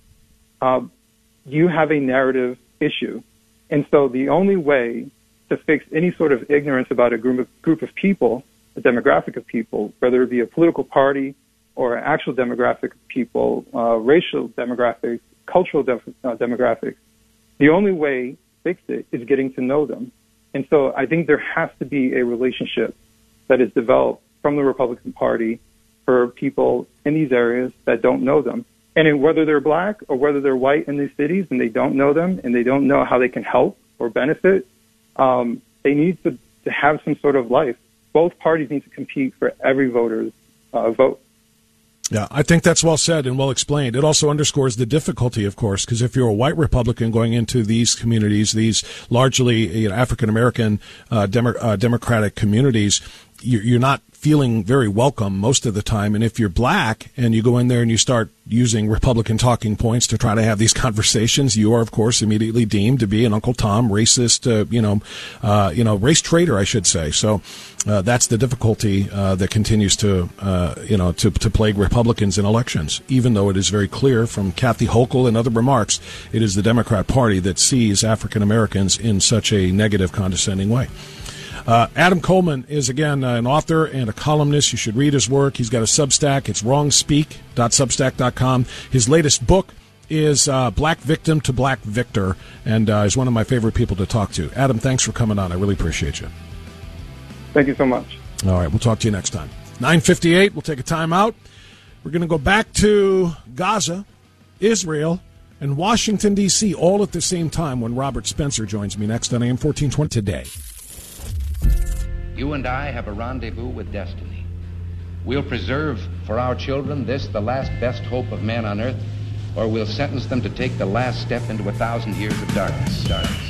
You have a narrative issue. And so the only way to fix any sort of ignorance about a group of people, a demographic of people, whether it be a political party or an actual demographic of people, racial demographics, cultural demographics, the only way to fix it is getting to know them. And so I think there has to be a relationship that is developed from the Republican Party for people in these areas that don't know them. And whether they're black or whether they're white in these cities and they don't know them and they don't know how they can help or benefit, they need to have some sort of life. Both parties need to compete for every voter's vote. Yeah, I think that's well said and well explained. It also underscores the difficulty, of course, because if you're a white Republican going into these communities, these largely African-American democratic communities, you're not feeling very welcome most of the time. And if you're black and you go in there and you start using Republican talking points to try to have these conversations, you are, of course, immediately deemed to be an Uncle Tom, racist, race traitor, I should say. So that's the difficulty that continues to plague Republicans in elections, even though it is very clear from Kathy Hochul and other remarks, it is the Democrat Party that sees African Americans in such a negative, condescending way. Adam Coleman is, again, an author and a columnist. You should read his work. He's got a Substack. It's wrongspeak.substack.com. His latest book is Black Victim to Black Victor, and is one of my favorite people to talk to. Adam, thanks for coming on. I really appreciate you. Thank you so much. All right, we'll talk to you next time. 9:58, we'll take a time out. We're going to go back to Gaza, Israel, and Washington, D.C., all at the same time when Robert Spencer joins me next on AM 1420 today. You and I have a rendezvous with destiny. We'll preserve for our children this, the last best hope of man on earth, or we'll sentence them to take the last step into 1,000 years of darkness.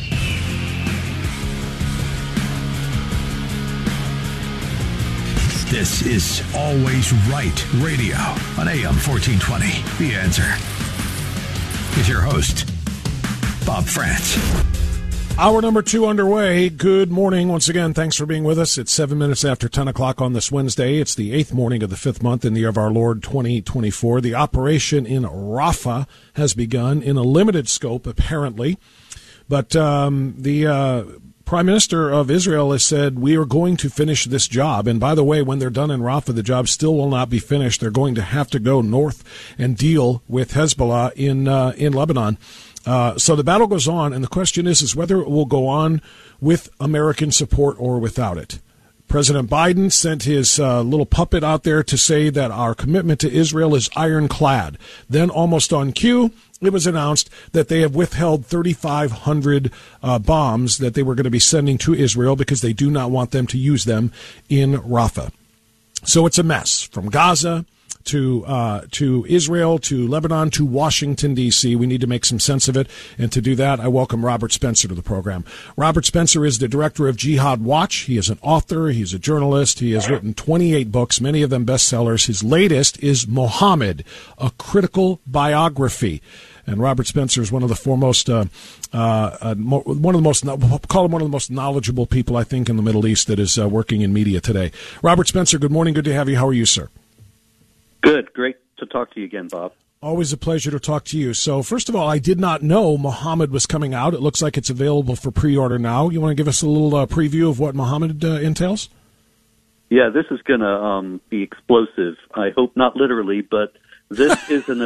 This is Always Right Radio on AM 1420. The Answer. With your host, Bob France. Hour number 2 underway. Good morning once again. Thanks for being with us. It's 7 minutes after 10 o'clock on this Wednesday. It's the 8th morning of the 5th month in the year of our Lord 2024. The operation in Rafah has begun in a limited scope, apparently. But the Prime Minister of Israel has said, we are going to finish this job. And by the way, when they're done in Rafah, the job still will not be finished. They're going to have to go north and deal with Hezbollah in Lebanon. So the battle goes on, and the question is whether it will go on with American support or without it. President Biden sent his little puppet out there to say that our commitment to Israel is ironclad. Then, almost on cue, it was announced that they have withheld 3,500 bombs that they were going to be sending to Israel because they do not want them to use them in Rafah. So it's a mess from Gaza to Israel, to Lebanon, to Washington, D.C. We need to make some sense of it. And to do that, I welcome Robert Spencer to the program. Robert Spencer is the director of Jihad Watch. He is an author. He's a journalist. He has written 28 books, many of them bestsellers. His latest is Muhammad, a critical biography. And Robert Spencer is one of the foremost, call him one of the most knowledgeable people, I think, in the Middle East that is working in media today. Robert Spencer, good morning. Good to have you. How are you, sir? Good. Great to talk to you again, Bob. Always a pleasure to talk to you. So, first of all, I did not know Muhammad was coming out. It looks like it's available for pre-order now. You want to give us a little preview of what Muhammad entails? Yeah, this is going to be explosive. I hope not literally, but this is an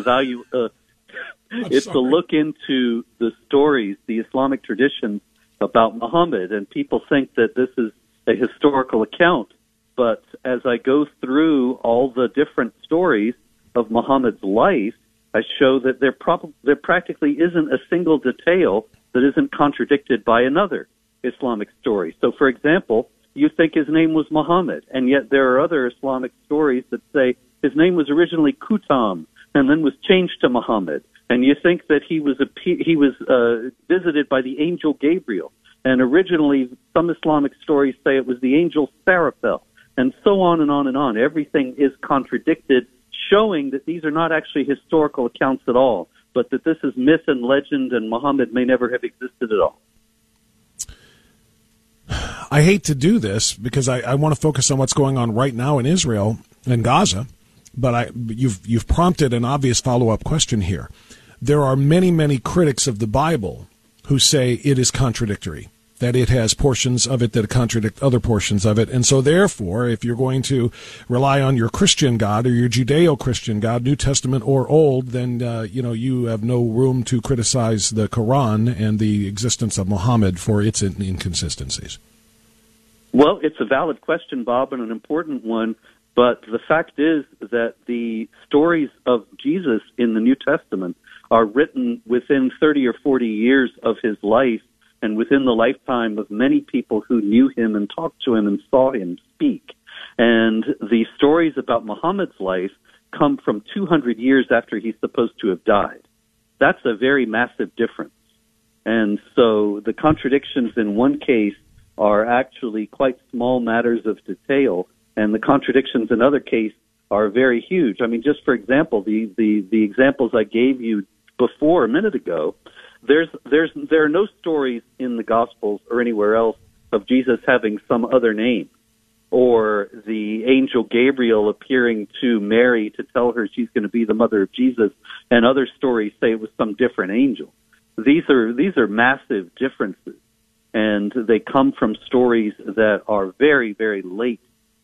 it's a look into the stories, the Islamic traditions about Muhammad, and people think that this is a historical account. But as I go through all the different stories of Muhammad's life, I show that there practically isn't a single detail that isn't contradicted by another Islamic story. So, for example, you think his name was Muhammad, and yet there are other Islamic stories that say his name was originally Kutam and then was changed to Muhammad. And you think that he was visited by the angel Gabriel, and originally some Islamic stories say it was the angel Seraphel. And so on and on and on. Everything is contradicted, showing that these are not actually historical accounts at all, but that this is myth and legend, and Muhammad may never have existed at all. I hate to do this because I want to focus on what's going on right now in Israel and Gaza, but you've prompted an obvious follow-up question here. There are many, many critics of the Bible who say it is contradictory, that it has portions of it that contradict other portions of it. And so therefore, if you're going to rely on your Christian God or your Judeo-Christian God, New Testament or Old, then you have no room to criticize the Quran and the existence of Muhammad for its inconsistencies. Well, it's a valid question, Bob, and an important one. But the fact is that the stories of Jesus in the New Testament are written within 30 or 40 years of his life, and within the lifetime of many people who knew him and talked to him and saw him speak. And the stories about Muhammad's life come from 200 years after he's supposed to have died. That's a very massive difference. And so the contradictions in one case are actually quite small matters of detail, and the contradictions in other cases are very huge. I mean, just for example, the examples I gave you before a minute ago, there are no stories in the Gospels or anywhere else of Jesus having some other name, or the angel Gabriel appearing to Mary to tell her she's going to be the mother of Jesus, and other stories say it was some different angel. These are massive differences, and they come from stories that are very, very late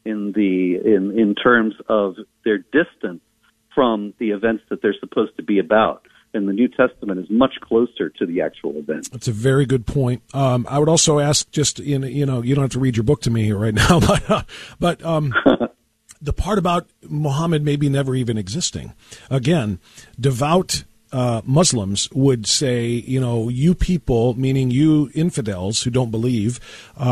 in terms of their distance from the events that they're supposed to be about. And the New Testament is much closer to the actual event. That's a very good point. I would also ask, just you don't have to read your book to me here right now, but the part about Muhammad maybe never even existing. Again, devout Muslims would say, you people, meaning you infidels who don't believe,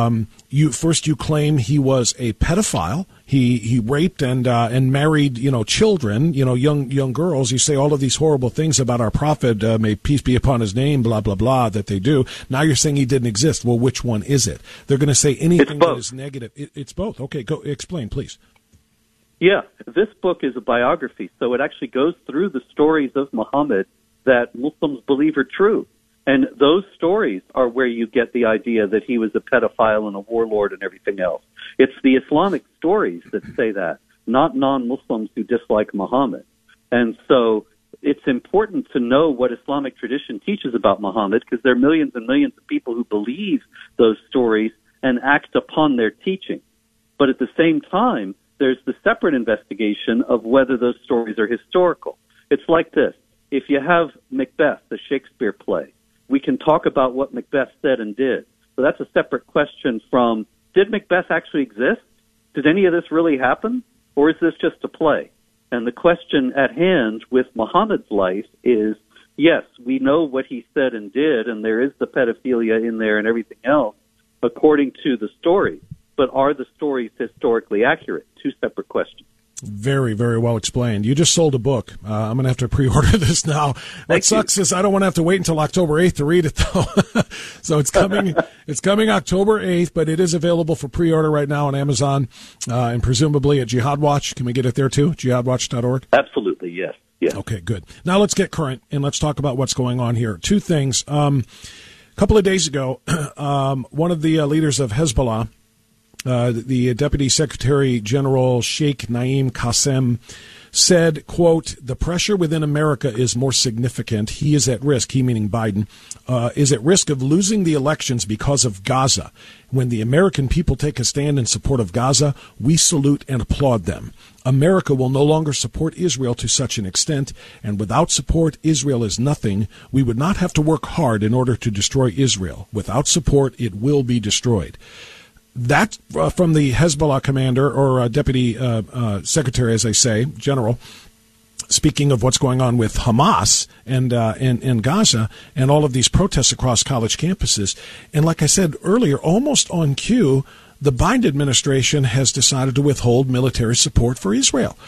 you claim he was a pedophile. He raped and married, children, young girls. You say all of these horrible things about our prophet, may peace be upon his name, blah, blah, blah, that they do. Now you're saying he didn't exist. Well, which one is it? They're going to say anything that is negative. It's both. Okay, go explain, please. Yeah, this book is a biography, so it actually goes through the stories of Muhammad that Muslims believe are true. And those stories are where you get the idea that he was a pedophile and a warlord and everything else. It's the Islamic stories that say that, not non-Muslims who dislike Muhammad. And so it's important to know what Islamic tradition teaches about Muhammad, because there are millions and millions of people who believe those stories and act upon their teaching. But at the same time, there's the separate investigation of whether those stories are historical. It's like this. If you have Macbeth, the Shakespeare play, we can talk about what Macbeth said and did. So that's a separate question from, did Macbeth actually exist? Did any of this really happen? Or is this just a play? And the question at hand with Muhammad's life is, yes, we know what he said and did, and there is the pedophilia in there and everything else, according to the story. But are the stories historically accurate? Two separate questions. Very, very well explained. You just sold a book. I'm going to have to pre-order this now. What sucks is I don't want to have to wait until October 8th to read it, though. So it's coming. It's coming October 8th, but it is available for pre-order right now on Amazon and presumably at Jihad Watch. Can we get it there too? jihadwatch.org? Absolutely, yes. Yes. Okay, good. Now let's get current and let's talk about what's going on here. Two things. A couple of days ago, one of the leaders of Hezbollah, the Deputy Secretary General Sheikh Naim Qassem, said, quote, the pressure within America is more significant. He is at risk, he meaning Biden, is at risk of losing the elections because of Gaza. When the American people take a stand in support of Gaza, we salute and applaud them. America will no longer support Israel to such an extent, and without support, Israel is nothing. We would not have to work hard in order to destroy Israel. Without support, it will be destroyed. That from the Hezbollah commander or deputy secretary, as I say, general, speaking of what's going on with Hamas and Gaza and all of these protests across college campuses. And like I said earlier, almost on cue, the Biden administration has decided to withhold military support for Israel.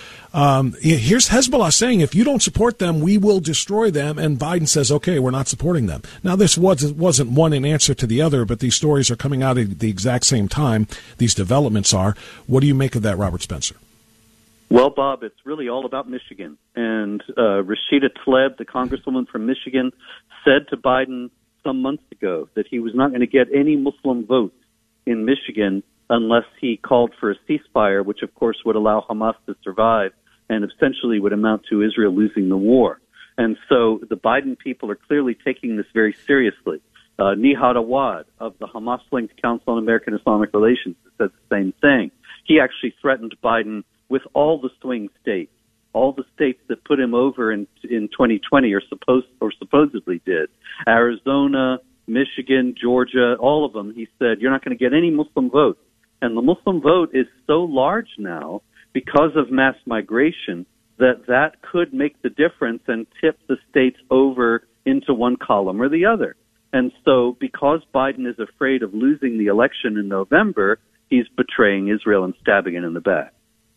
Here's Hezbollah saying, if you don't support them, we will destroy them. And Biden says, okay, we're not supporting them. Now, this wasn't one in answer to the other, but these stories are coming out at the exact same time. These developments are. What do you make of that, Robert Spencer? Well, Bob, it's really all about Michigan. And Rashida Tlaib, the congresswoman from Michigan, said to Biden some months ago that he was not going to get any Muslim votes in Michigan unless he called for a ceasefire, which of course would allow Hamas to survive and essentially would amount to Israel losing the war. And so the Biden people are clearly taking this very seriously. Nihad Awad of the Hamas-linked Council on American Islamic Relations said the same thing. He actually threatened Biden with all the swing states, all the states that put him over in 2020 or supposedly did. Arizona, Michigan, Georgia, all of them, he said, you're not going to get any Muslim votes. And the Muslim vote is so large now because of mass migration that could make the difference and tip the states over into one column or the other. And so because Biden is afraid of losing the election in November, he's betraying Israel and stabbing it in the back.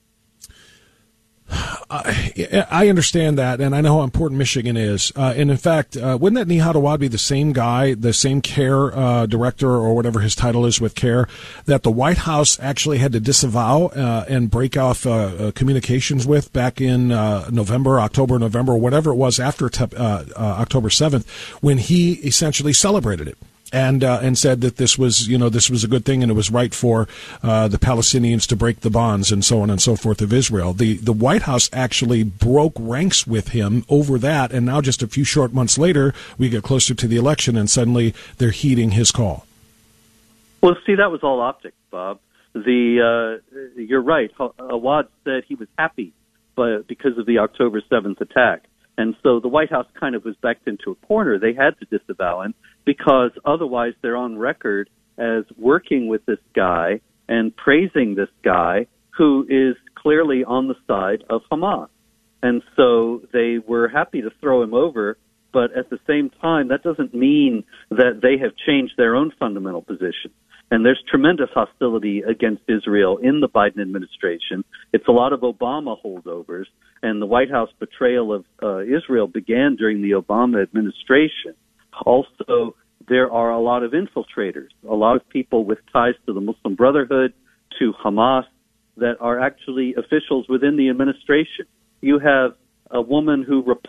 I understand that, and I know how important Michigan is. And in fact, wouldn't that Nihad Awad be the same guy, the same CARE director or whatever his title is with CARE, that the White House actually had to disavow and break off communications with back in October, November, whatever it was after October 7th, when he essentially celebrated it. And said that this was a good thing and it was right for the Palestinians to break the bonds and so on and so forth of Israel. The White House actually broke ranks with him over that, and now just a few short months later, we get closer to the election and suddenly they're heeding his call. Well, see, that was all optics, Bob. You're right. Awad said he was happy because of the October 7th attack. And so the White House kind of was backed into a corner. They had to disavow him because otherwise they're on record as working with this guy and praising this guy who is clearly on the side of Hamas. And so they were happy to throw him over, but at the same time, that doesn't mean that they have changed their own fundamental position. And there's tremendous hostility against Israel in the Biden administration. It's a lot of Obama holdovers, and the White House betrayal of Israel began during the Obama administration. Also, there are a lot of infiltrators, a lot of people with ties to the Muslim Brotherhood, to Hamas, that are actually officials within the administration. You have a woman who reports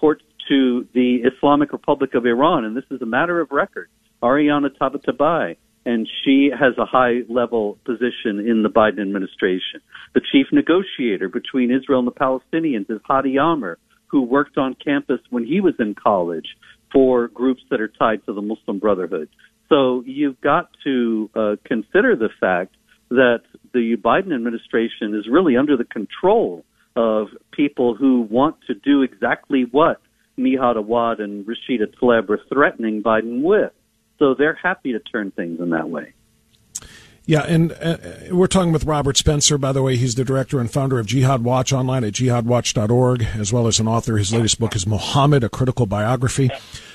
to the Islamic Republic of Iran, and this is a matter of record, Ariana Tabatabai, and she has a high-level position in the Biden administration. The chief negotiator between Israel and the Palestinians is Hadi Amr, who worked on campus when he was in college for groups that are tied to the Muslim Brotherhood. So you've got to consider the fact that the Biden administration is really under the control of people who want to do exactly what Nihad Awad and Rashida Tlaib are threatening Biden with. So they're happy to turn things in that way. Yeah, and we're talking with Robert Spencer. By the way, he's the director and founder of Jihad Watch, online at jihadwatch.org, as well as an author. His latest book is Muhammad, A Critical Biography.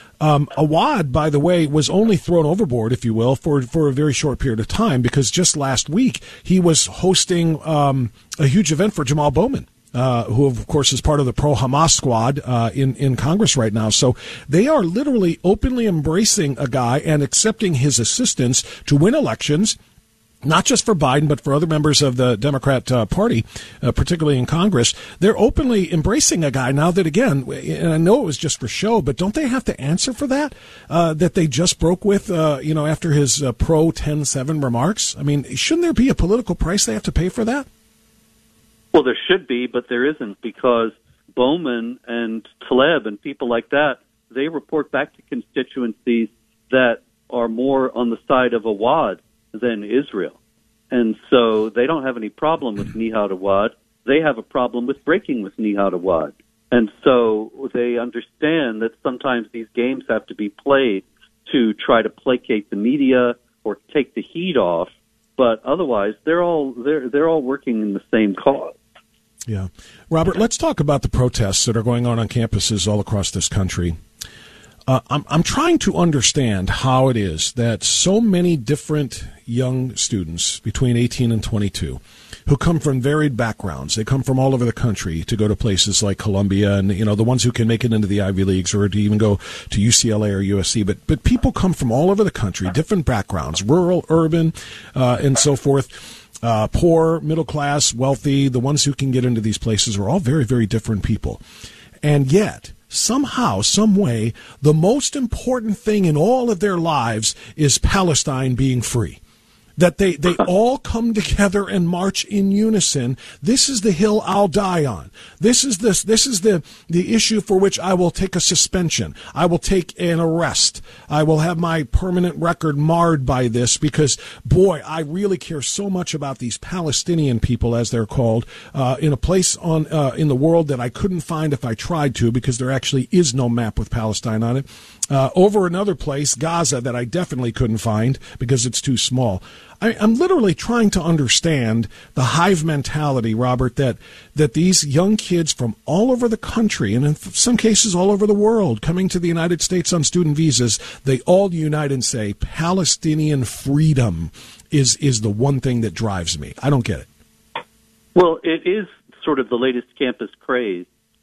Awad, by the way, was only thrown overboard, if you will, for a very short period of time, because just last week he was hosting a huge event for Jamal Bowman, who, of course, is part of the pro-Hamas squad in Congress right now. So they are literally openly embracing a guy and accepting his assistance to win elections, not just for Biden, but for other members of the Democrat Party, particularly in Congress. They're openly embracing a guy now that, again, and I know it was just for show, but don't they have to answer for that, that they just broke with, after his pro-10-7 remarks? I mean, shouldn't there be a political price they have to pay for that? Well, there should be, but there isn't, because Bowman and Tlaib and people like that, they report back to constituencies that are more on the side of Awad than Israel. And so they don't have any problem with Nihad Awad. They have a problem with breaking with Nihad Awad. And so they understand that sometimes these games have to be played to try to placate the media or take the heat off. But otherwise, they're all working in the same cause. Yeah. Robert, let's talk about the protests that are going on campuses all across this country. I'm trying to understand how it is that so many different young students between 18 and 22 who come from varied backgrounds, they come from all over the country to go to places like Columbia and, the ones who can make it into the Ivy Leagues or to even go to UCLA or USC. But people come from all over the country, different backgrounds, rural, urban, and so forth. Poor, middle class, wealthy, the ones who can get into these places are all very, very different people. And yet, somehow, some way, the most important thing in all of their lives is Palestine being free. That they all come together and march in unison. This is the hill I'll die on. This is the issue for which I will take a suspension. I will take an arrest. I will have my permanent record marred by this because, boy, I really care so much about these Palestinian people, as they're called, in a place in the world that I couldn't find if I tried to, because there actually is no map with Palestine on it. Over another place, Gaza, that I definitely couldn't find because it's too small. I'm literally trying to understand the hive mentality, Robert, that these young kids from all over the country, and in some cases all over the world, coming to the United States on student visas, they all unite and say Palestinian freedom is the one thing that drives me. I don't get it. Well, it is sort of the latest campus craze,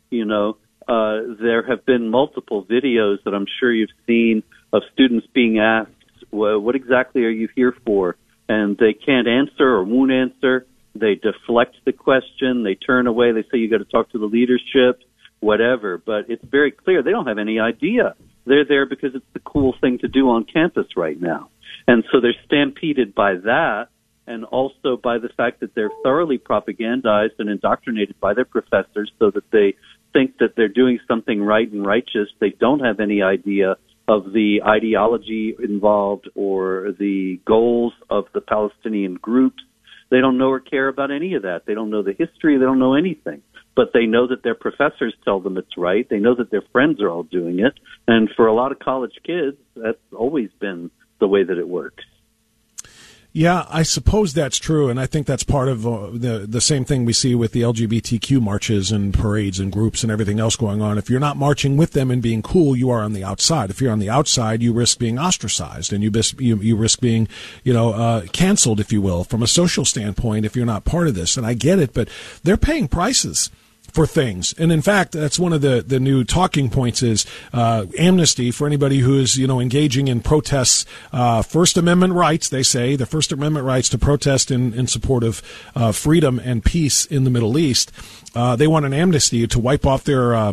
There have been multiple videos that I'm sure you've seen of students being asked, well, what exactly are you here for? And they can't answer or won't answer. They deflect the question. They turn away. They say, you got to talk to the leadership, whatever. But it's very clear they don't have any idea. They're there because it's the cool thing to do on campus right now. And so they're stampeded by that, and also by the fact that they're thoroughly propagandized and indoctrinated by their professors so that they think that they're doing something right and righteous. They don't have any idea of the ideology involved or the goals of the Palestinian groups. They don't know or care about any of that. They don't know the history. They don't know anything. But they know that their professors tell them it's right. They know that their friends are all doing it. And for a lot of college kids, that's always been the way that it works. Yeah, I suppose that's true, and I think that's part of the same thing we see with the LGBTQ marches and parades and groups and everything else going on. If you're not marching with them and being cool, you are on the outside. If you're on the outside, you risk being ostracized, and you risk being, canceled, if you will, from a social standpoint if you're not part of this. And I get it, but they're paying prices for things. And in fact, that's one of the new talking points is amnesty for anybody who is, engaging in protests, First Amendment rights, they say, the First Amendment rights to protest in support of freedom and peace in the Middle East. They want an amnesty to wipe off their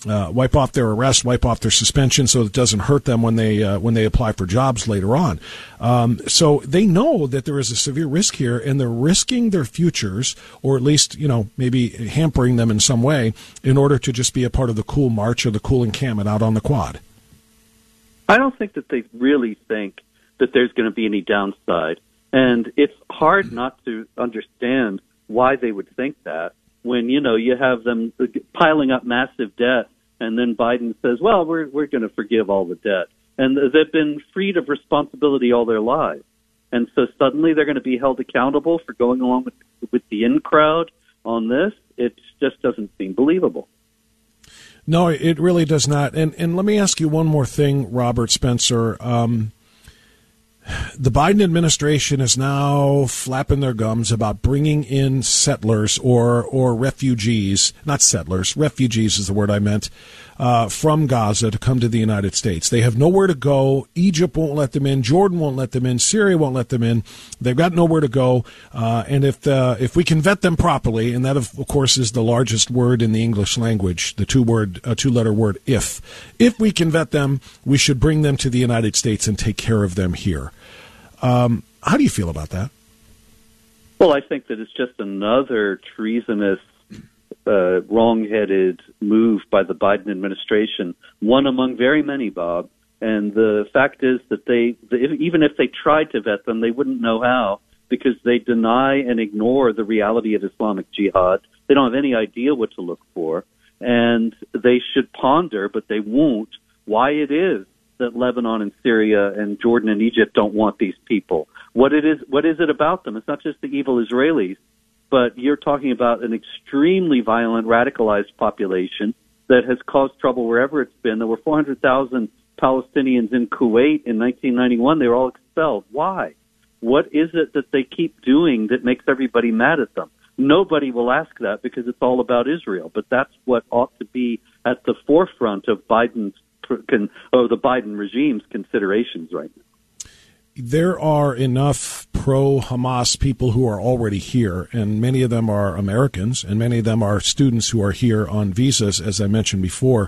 wipe off their arrest, wipe off their suspension, so it doesn't hurt them when they apply for jobs later on. So they know that there is a severe risk here, and they're risking their futures, or at least maybe hampering them in some way, in order to just be a part of the cool march or the cool encampment out on the quad. I don't think that they really think that there's going to be any downside, and it's hard not to understand why they would think that when you have them piling up massive debt, and then Biden says, "Well, we're going to forgive all the debt," and they've been freed of responsibility all their lives, and so suddenly they're going to be held accountable for going along with the in crowd on this. It just doesn't seem believable. No, it really does not. And let me ask you one more thing, Robert Spencer. The Biden administration is now flapping their gums about bringing in settlers or refugees, not settlers, refugees is the word I meant, from Gaza to come to the United States. They have nowhere to go. Egypt won't let them in. Jordan won't let them in. Syria won't let them in. They've got nowhere to go. And if we can vet them properly, and that, of course, is the largest word in the English language, the two-letter word, if we can vet them, we should bring them to the United States and take care of them here. How do you feel about that? Well, I think that it's just another treasonous, wrong-headed move by the Biden administration, one among very many, Bob. And the fact is that even if they tried to vet them, they wouldn't know how, because they deny and ignore the reality of Islamic Jihad. They don't have any idea what to look for, and they should ponder, but they won't, why it is that Lebanon and Syria and Jordan and Egypt don't want these people. What is it about them? It's not just the evil Israelis, but you're talking about an extremely violent, radicalized population that has caused trouble wherever it's been. There were 400,000 Palestinians in Kuwait in 1991. They were all expelled. Why? What is it that they keep doing that makes everybody mad at them? Nobody will ask that because it's all about Israel, but that's what ought to be at the forefront of the Biden regime's considerations right now. There are enough pro-Hamas people who are already here, and many of them are Americans, and many of them are students who are here on visas, as I mentioned before.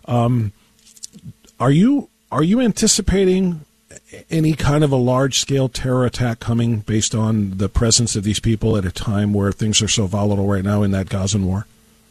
Are you anticipating any kind of a large-scale terror attack coming based on the presence of these people at a time where things are so volatile right now in that Gazan war?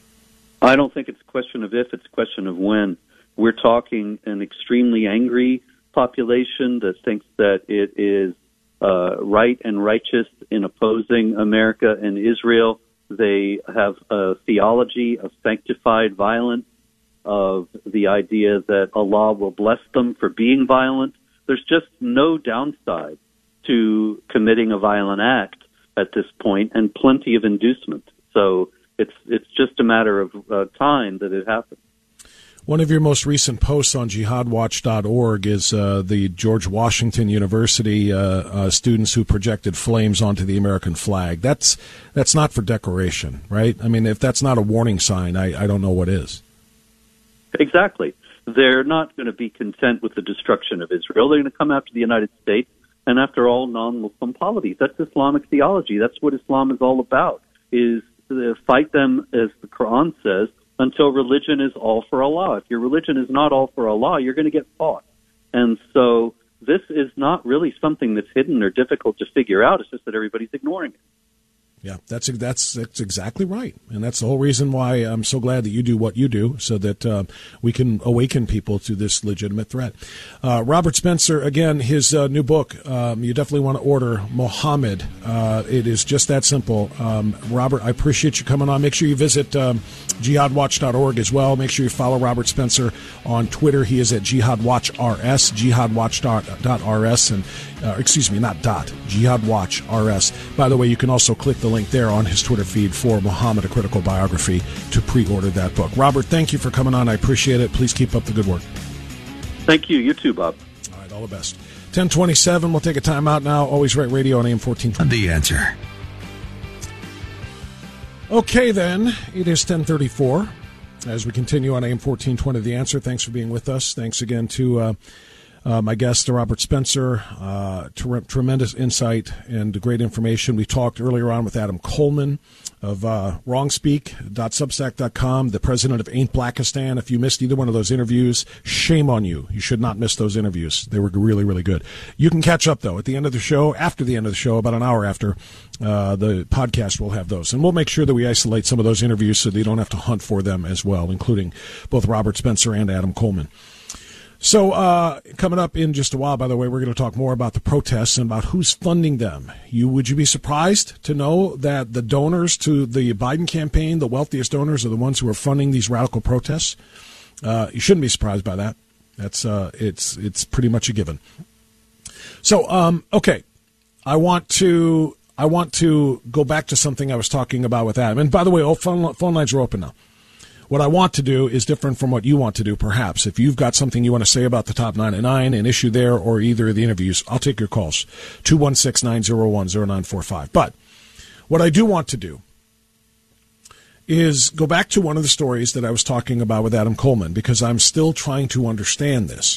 I don't think it's a question of if, it's a question of when. We're talking an extremely angry population that thinks that it is right and righteous in opposing America and Israel. They have a theology of sanctified violence, of the idea that Allah will bless them for being violent. There's just no downside to committing a violent act at this point, and plenty of inducement. So it's just a matter of time that it happens. One of your most recent posts on jihadwatch.org is the George Washington University students who projected flames onto the American flag. That's not for decoration, right? I mean, if that's not a warning sign, I don't know what is. Exactly. They're not going to be content with the destruction of Israel. They're going to come after the United States, and after all, non-Muslim polities. That's Islamic theology. That's what Islam is all about, is to fight them, as the Quran says, until religion is all for Allah. If your religion is not all for Allah, you're going to get fought. And so this is not really something that's hidden or difficult to figure out. It's just that everybody's ignoring it. Yeah, that's exactly right. And that's the whole reason why I'm so glad that you do what you do, so that we can awaken people to this legitimate threat. Robert Spencer, again, his new book, you definitely want to order, Muhammad. It is just that simple. Robert, I appreciate you coming on. Make sure you visit jihadwatch.org as well. Make sure you follow Robert Spencer on Twitter. He is at jihadwatchrs, jihadwatch.rs, and excuse me, not dot, jihadwatchrs. By the way, you can also click the link there on his Twitter feed for Muhammad, A Critical Biography, to pre-order that book. Robert, thank you for coming on. I appreciate it. Please keep up the good work. Thank you. You too, Bob. All right, all the best. 10:27. We'll take a time out now. Always Right Radio on AM 1420. The Answer. Okay, then. It is 10:34. As we continue on AM 1420, The Answer. Thanks for being with us. Thanks again to My guest, Robert Spencer, tremendous insight and great information. We talked earlier on with Adam Coleman of wrongspeak.substack.com, the president of Ain't Blackistan. If you missed either one of those interviews, shame on you. You should not miss those interviews. They were really, really good. You can catch up, though, at the end of the show, after the end of the show, about an hour after, the podcast will have those. And we'll make sure that we isolate some of those interviews so that you don't have to hunt for them as well, including both Robert Spencer and Adam Coleman. So coming up in just a while, by the way, we're going to talk more about the protests and about who's funding them. Would you be surprised to know that the donors to the Biden campaign, the wealthiest donors, are the ones who are funding these radical protests? You shouldn't be surprised by that. That's it's pretty much a given. So okay, I want to go back to something I was talking about with Adam. And by the way, all phone lines are open now. What I want to do is different from what you want to do, perhaps. If you've got something you want to say about the Top 9 at 9, an issue there, or either of the interviews, I'll take your calls, 216-901-0945. But what I do want to do is go back to one of the stories that I was talking about with Adam Coleman, because I'm still trying to understand this.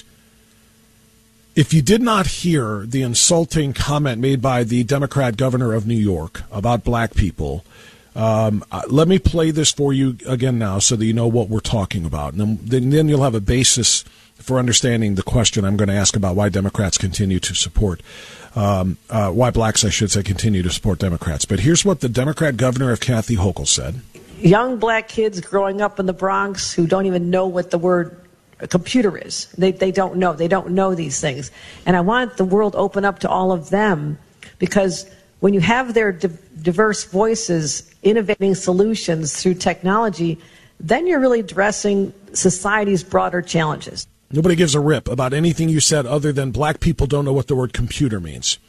If you did not hear the insulting comment made by the Democrat governor of New York about black people, let me play this for you again now so that you know what we're talking about. And then you'll have a basis for understanding the question I'm going to ask about why Democrats continue to support, why blacks, I should say, continue to support Democrats. But here's what the Democrat governor of Kathy Hochul said. Young black kids growing up in the Bronx who don't even know what the word computer is. They don't know. They don't know these things. And I want the world open up to all of them, because when you have their diverse voices innovating solutions through technology, then you're really addressing society's broader challenges. Nobody gives a rip about anything you said other than black people don't know what the word computer means.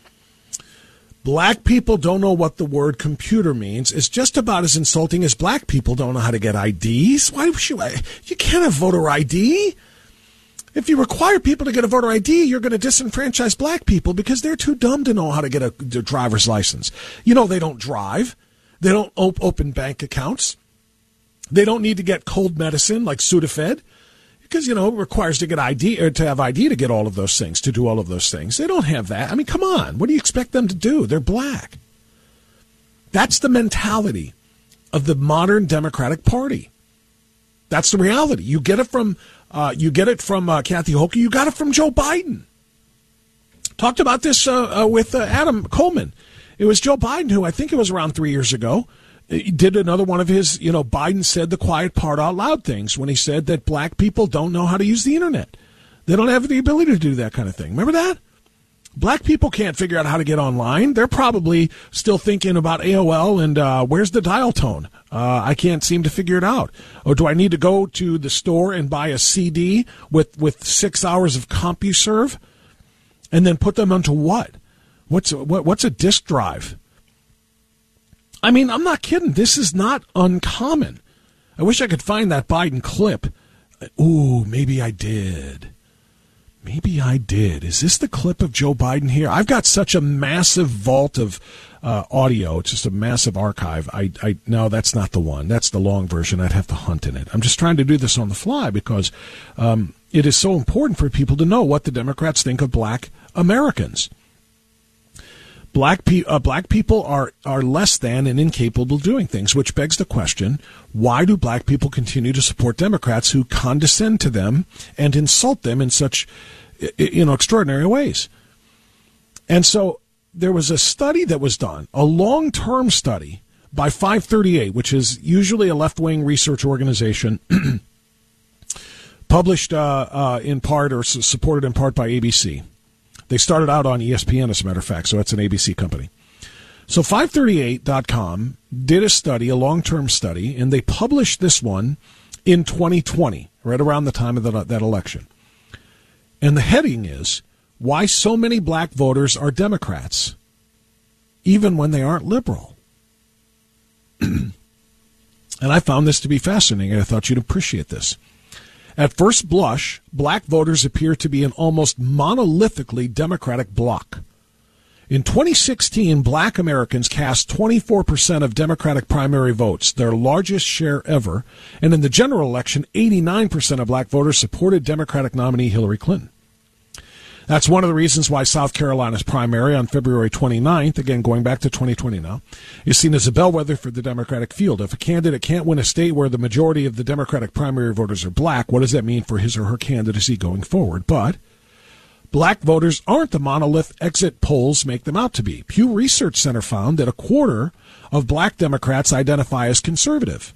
Black people don't know what the word computer means is just about as insulting as black people don't know how to get IDs. Why would you can't have voter ID. If you require people to get a voter ID, you're going to disenfranchise black people because they're too dumb to know how to get a driver's license. You know, they don't drive. They don't open bank accounts. They don't need to get cold medicine like Sudafed because, you know, it requires to get ID or to have ID to get all of those things, to do all of those things. They don't have that. I mean, come on. What do you expect them to do? They're black. That's the mentality of the modern Democratic Party. That's the reality. You get it from Kathy Hochul. You got it from Joe Biden. Talked about this with Adam Coleman. It was Joe Biden who, I think it was around 3 years ago, did another one of his, Biden said the quiet part out loud things when he said that black people don't know how to use the internet. They don't have the ability to do that kind of thing. Remember that? Black people can't figure out how to get online. They're probably still thinking about AOL and where's the dial tone? I can't seem to figure it out. Or do I need to go to the store and buy a CD with 6 hours of CompuServe and then put them onto what? What's a disk drive? I mean, I'm not kidding. This is not uncommon. I wish I could find that Biden clip. Ooh, maybe I did. Is this the clip of Joe Biden here? I've got such a massive vault of audio. It's just a massive archive. No, that's not the one. That's the long version. I'd have to hunt in it. I'm just trying to do this on the fly because it is so important for people to know what the Democrats think of black Americans. Black people are less than and incapable of doing things, which begs the question, why do black people continue to support Democrats who condescend to them and insult them in such extraordinary ways? And so there was a study that was done, a long-term study by 538, which is usually a left-wing research organization, published in part or supported in part by ABC. They started out on ESPN, as a matter of fact, so that's an ABC company. So 538.com did a study, a long-term study, and they published this one in 2020, right around the time of that election. And the heading is, why so many black voters are Democrats, even when they aren't liberal. And I found this to be fascinating, and I thought you'd appreciate this. At first blush, black voters appear to be an almost monolithically Democratic bloc. In 2016, black Americans cast 24% of Democratic primary votes, their largest share ever, and in the general election, 89% of black voters supported Democratic nominee Hillary Clinton. That's one of the reasons why South Carolina's primary on February 29th, again going back to 2020 now, is seen as a bellwether for the Democratic field. If a candidate can't win a state where the majority of the Democratic primary voters are black, what does that mean for his or her candidacy going forward? But black voters aren't the monolith exit polls make them out to be. Pew Research Center found that a quarter of black Democrats identify as conservative.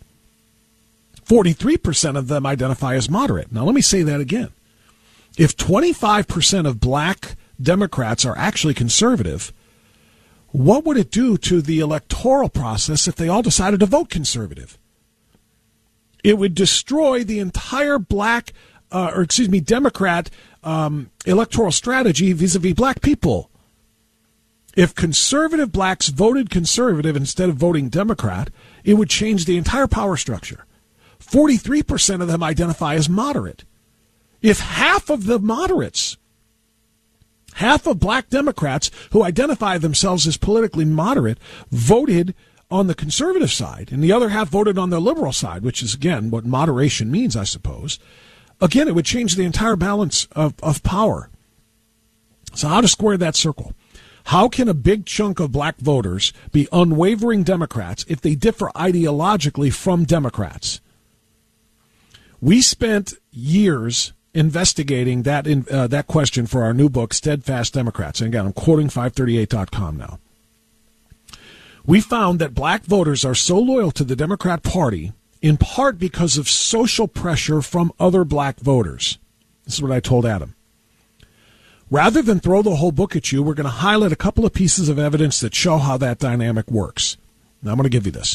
43% of them identify as moderate. Now, let me say that again. If 25% of black Democrats are actually conservative, what would it do to the electoral process if they all decided to vote conservative? It would destroy the entire Democrat electoral strategy vis-a-vis black people. If conservative blacks voted conservative instead of voting Democrat, it would change the entire power structure. 43% of them identify as moderate. If half of the moderates, half of black Democrats who identify themselves as politically moderate voted on the conservative side, and the other half voted on the liberal side, which is, again, what moderation means, I suppose, again, it would change the entire balance of power. So how to square that circle? How can a big chunk of black voters be unwavering Democrats if they differ ideologically from Democrats? We spent years investigating that question for our new book, Steadfast Democrats. And again, I'm quoting 538.com now. We found that black voters are so loyal to the Democrat Party in part because of social pressure from other black voters. This is what I told Adam. Rather than throw the whole book at you, we're going to highlight a couple of pieces of evidence that show how that dynamic works. Now, I'm going to give you this.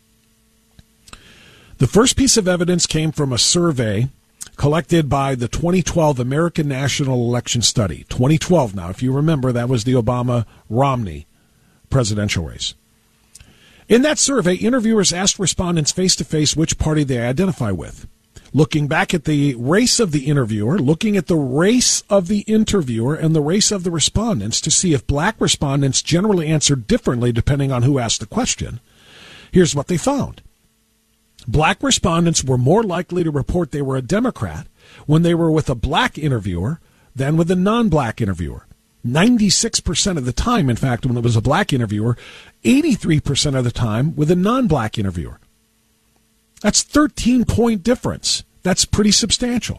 The first piece of evidence came from a survey collected by the 2012 American National Election Study. 2012 now, if you remember, that was the Obama-Romney presidential race. In that survey, interviewers asked respondents face-to-face which party they identify with. Looking back at the race of the interviewer, looking at the race of the interviewer and the race of the respondents to see if black respondents generally answered differently depending on who asked the question, here's what they found. Black respondents were more likely to report they were a Democrat when they were with a black interviewer than with a non-black interviewer. 96% of the time, in fact, when it was a black interviewer, 83% of the time with a non-black interviewer. That's a 13-point difference. That's pretty substantial.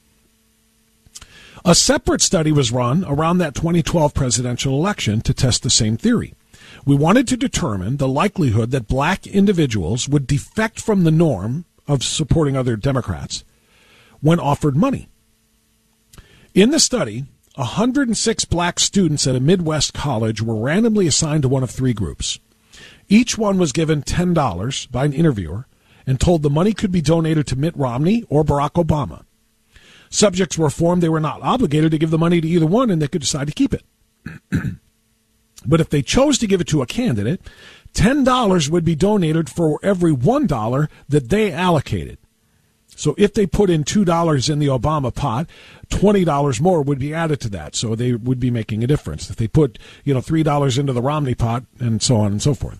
A separate study was run around that 2012 presidential election to test the same theory. We wanted to determine the likelihood that black individuals would defect from the norm of supporting other Democrats when offered money. In the study, 106 black students at a Midwest college were randomly assigned to one of three groups. Each one was given $10 by an interviewer and told the money could be donated to Mitt Romney or Barack Obama. Subjects were informed they were not obligated to give the money to either one and they could decide to keep it. But if they chose to give it to a candidate, $10 would be donated for every $1 that they allocated. So if they put in $2 in the Obama pot, $20 more would be added to that. So they would be making a difference. If they put, $3 into the Romney pot and so on and so forth.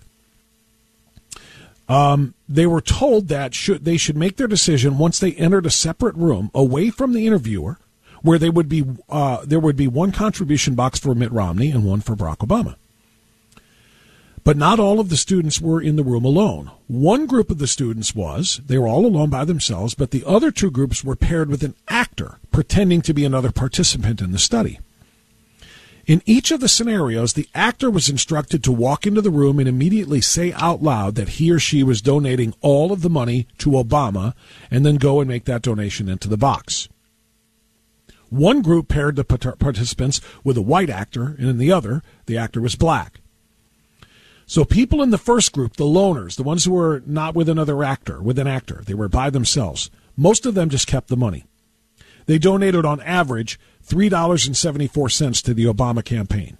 They were told that they should make their decision once they entered a separate room away from the interviewer, where there would be one contribution box for Mitt Romney and one for Barack Obama. But not all of the students were in the room alone. One group of the students they were all alone by themselves, but the other two groups were paired with an actor pretending to be another participant in the study. In each of the scenarios, the actor was instructed to walk into the room and immediately say out loud that he or she was donating all of the money to Obama and then go and make that donation into the box. One group paired the participants with a white actor, and in the other, the actor was black. So people in the first group, the loners, the ones who were not with an actor, they were by themselves. Most of them just kept the money. They donated on average $3.74 to the Obama campaign.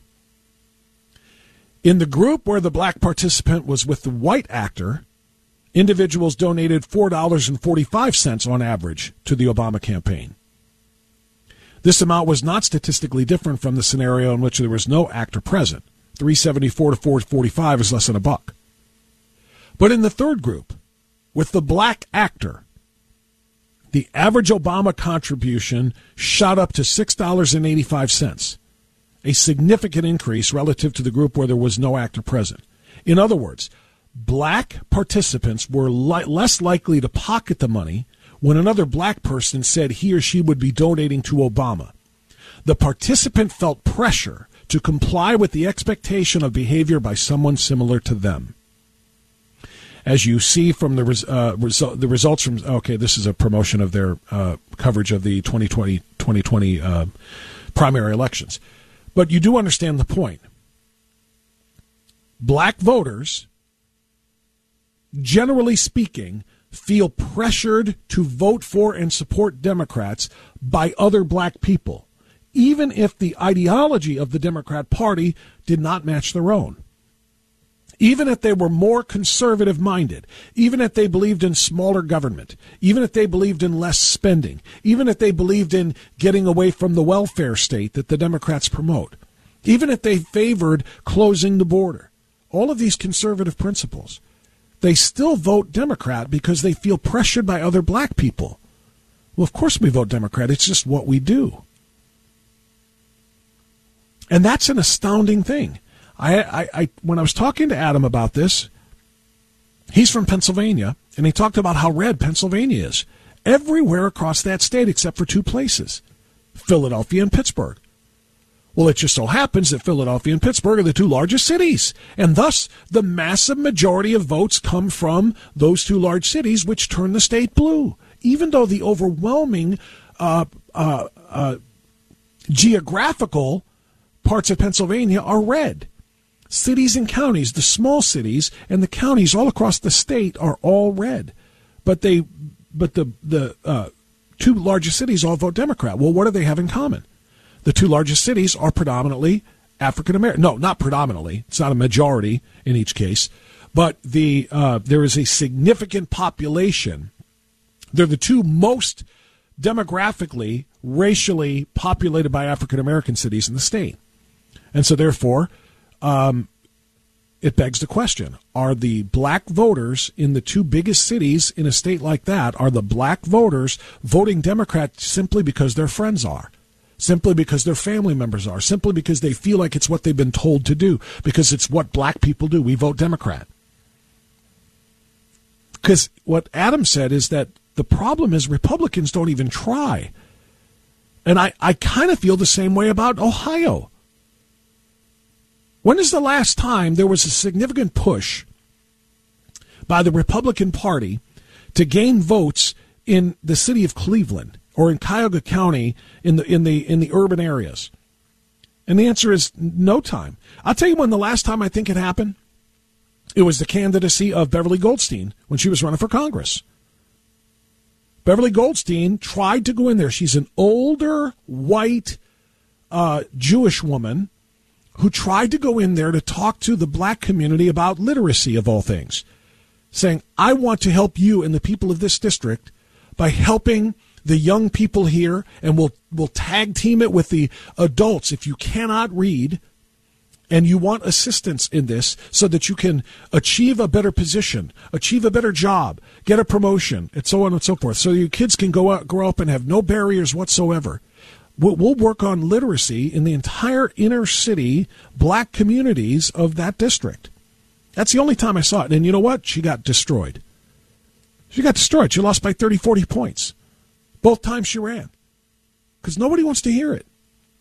In the group where the black participant was with the white actor, individuals donated $4.45 on average to the Obama campaign. This amount was not statistically different from the scenario in which there was no actor present. $3.74 to $4.45 is less than $1. But in the third group, with the black actor, the average Obama contribution shot up to $6.85, a significant increase relative to the group where there was no actor present. In other words, black participants were less likely to pocket the money when another black person said he or she would be donating to Obama. The participant felt pressure to comply with the expectation of behavior by someone similar to them. As you see from the results from, okay, this is a promotion of their coverage of the 2020 primary elections. But you do understand the point. Black voters, generally speaking, feel pressured to vote for and support Democrats by other black people, even if the ideology of the Democrat Party did not match their own. Even if they were more conservative-minded, even if they believed in smaller government, even if they believed in less spending, even if they believed in getting away from the welfare state that the Democrats promote, even if they favored closing the border, all of these conservative principles, they still vote Democrat because they feel pressured by other black people. Well, of course we vote Democrat. It's just what we do. And that's an astounding thing. I when I was talking to Adam about this, he's from Pennsylvania, and he talked about how red Pennsylvania is. Everywhere across that state except for two places, Philadelphia and Pittsburgh. Well, it just so happens that Philadelphia and Pittsburgh are the two largest cities, and thus the massive majority of votes come from those two large cities, which turn the state blue, even though the overwhelming geographical parts of Pennsylvania are red. Cities and counties, the small cities and the counties all across the state are all red, but the two largest cities all vote Democrat. Well, what do they have in common? The two largest cities are predominantly African American. No, not predominantly. It's not a majority in each case, but there is a significant population. They're the two most demographically, racially populated by African American cities in the state, and so therefore. It begs the question, are the black voters in the two biggest cities in a state like that, are the black voters voting Democrat simply because their friends are, simply because their family members are, simply because they feel like it's what they've been told to do, because it's what black people do? We vote Democrat. Because what Adam said is that the problem is Republicans don't even try. And I kind of feel the same way about Ohio. When is the last time there was a significant push by the Republican Party to gain votes in the city of Cleveland or in Cuyahoga County in the urban areas? And the answer is no time. I'll tell you when the last time I think it happened. It was the candidacy of Beverly Goldstein when she was running for Congress. Beverly Goldstein tried to go in there. She's an older, white, Jewish woman who tried to go in there to talk to the black community about literacy, of all things, saying, I want to help you and the people of this district by helping the young people here, and we'll tag team it with the adults if you cannot read and you want assistance in this so that you can achieve a better position, achieve a better job, get a promotion, and so on and so forth, so your kids can grow up and have no barriers whatsoever. We'll work on literacy in the entire inner city black communities of that district. That's the only time I saw it. And you know what? She got destroyed. She lost by 30, 40 points. Both times she ran. Because nobody wants to hear it.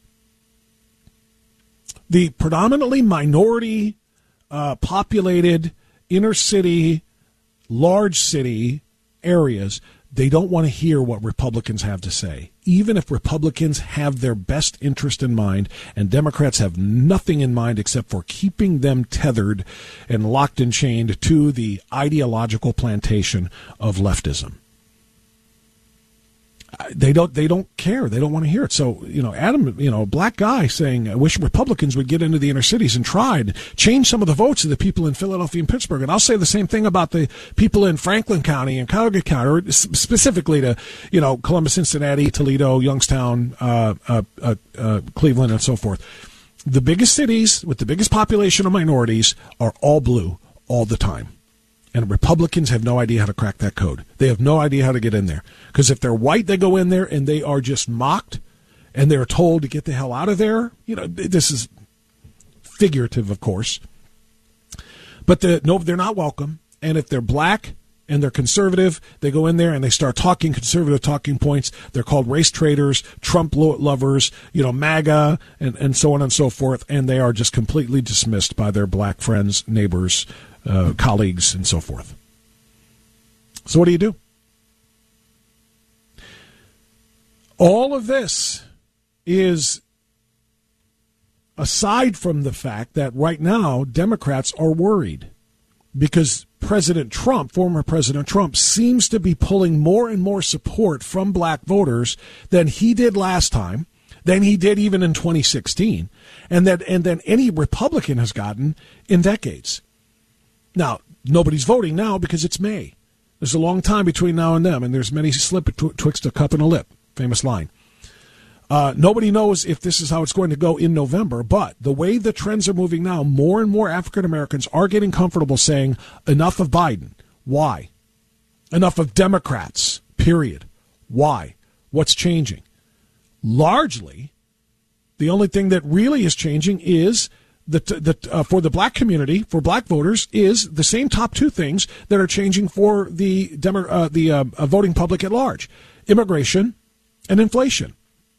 The predominantly minority populated inner city, large city areas, they don't want to hear what Republicans have to say, even if Republicans have their best interest in mind and Democrats have nothing in mind except for keeping them tethered and locked and chained to the ideological plantation of leftism. They don't care. They don't want to hear it. So, Adam, a black guy saying, I wish Republicans would get into the inner cities and try to change some of the votes of the people in Philadelphia and Pittsburgh. And I'll say the same thing about the people in Franklin County and Cuyahoga County, or specifically to, Columbus, Cincinnati, Toledo, Youngstown, Cleveland, and so forth. The biggest cities with the biggest population of minorities are all blue all the time. And Republicans have no idea how to crack that code. They have no idea how to get in there. Because if they're white, they go in there and they are just mocked and they're told to get the hell out of there. You know, this is figurative, of course. But they're not welcome. And if they're black and they're conservative, they go in there and they start talking conservative talking points. They're called race traitors, Trump lovers, MAGA, and so on and so forth. And they are just completely dismissed by their black friends, neighbors, colleagues, and so forth. So what do? All of this is aside from the fact that right now Democrats are worried because President Trump, former President Trump, seems to be pulling more and more support from black voters than he did last time, than he did even in 2016, and than any Republican has gotten in decades. Now, nobody's voting now because it's May. There's a long time between now and then, and there's many slip twixt a cup and a lip. Famous line. Nobody knows if this is how it's going to go in November, but the way the trends are moving now, more and more African Americans are getting comfortable saying, enough of Biden. Why? Enough of Democrats, period. Why? What's changing? Largely, the only thing that really is changing is for the black community, for black voters, is the same top two things that are changing for the voting public at large: immigration and inflation.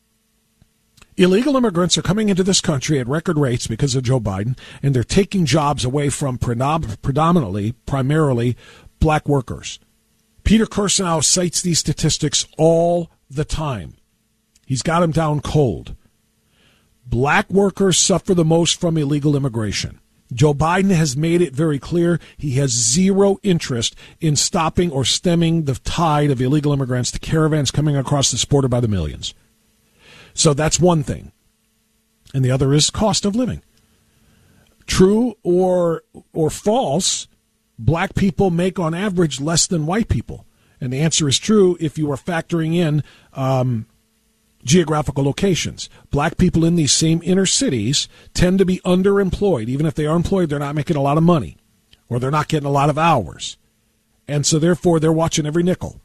Illegal immigrants are coming into this country at record rates because of Joe Biden, and they're taking jobs away from primarily black workers. Peter Kirsanow cites these statistics all the time. He's got them down cold. Black workers suffer the most from illegal immigration. Joe Biden has made it very clear he has zero interest in stopping or stemming the tide of illegal immigrants, the caravans coming across this border by the millions. So that's one thing. And the other is cost of living. True or false, black people make on average less than white people. And the answer is true if you are factoring in geographical locations. Black people in these same inner cities tend to be underemployed. Even if they are employed, they're not making a lot of money, or they're not getting a lot of hours. And so therefore they're watching every nickel.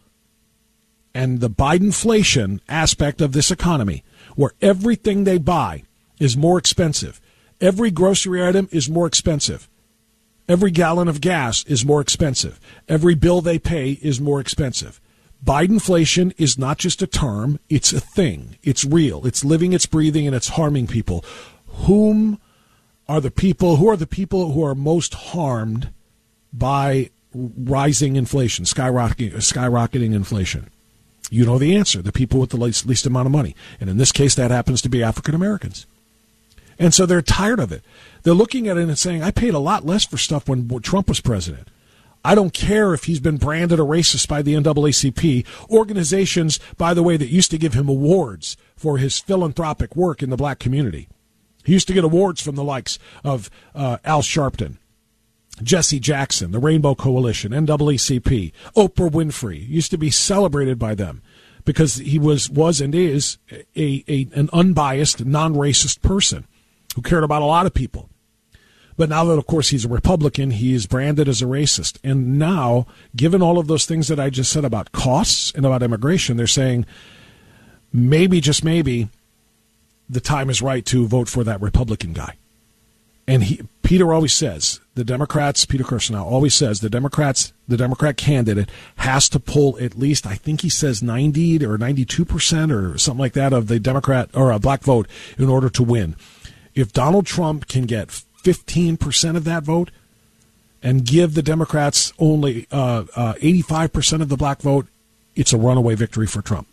And the Bidenflation aspect of this economy, where everything they buy is more expensive. Every grocery item is more expensive. Every gallon of gas is more expensive. Every bill they pay is more expensive. Bidenflation is not just a term, it's a thing. It's real. It's living, it's breathing, and it's harming people. Who are the people who are most harmed by rising inflation, skyrocketing inflation? You know the answer, the people with the least amount of money. And in this case, that happens to be African Americans. And so they're tired of it. They're looking at it and saying, I paid a lot less for stuff when Trump was president. I don't care if he's been branded a racist by the NAACP, organizations, by the way, that used to give him awards for his philanthropic work in the black community. He used to get awards from the likes of Al Sharpton, Jesse Jackson, the Rainbow Coalition, NAACP, Oprah Winfrey. Used to be celebrated by them because he was and is an unbiased, non-racist person who cared about a lot of people. But now that, of course, he's a Republican, he is branded as a racist. And now, given all of those things that I just said about costs and about immigration, they're saying maybe, just maybe, the time is right to vote for that Republican guy. And Peter always says, Peter Kirsanow always says, the Democrat candidate has to pull at least, I think he says 90 or 92% or something like that of the Democrat or a black vote in order to win. If Donald Trump can get 15% of that vote and give the Democrats only 85% of the black vote, it's a runaway victory for Trump.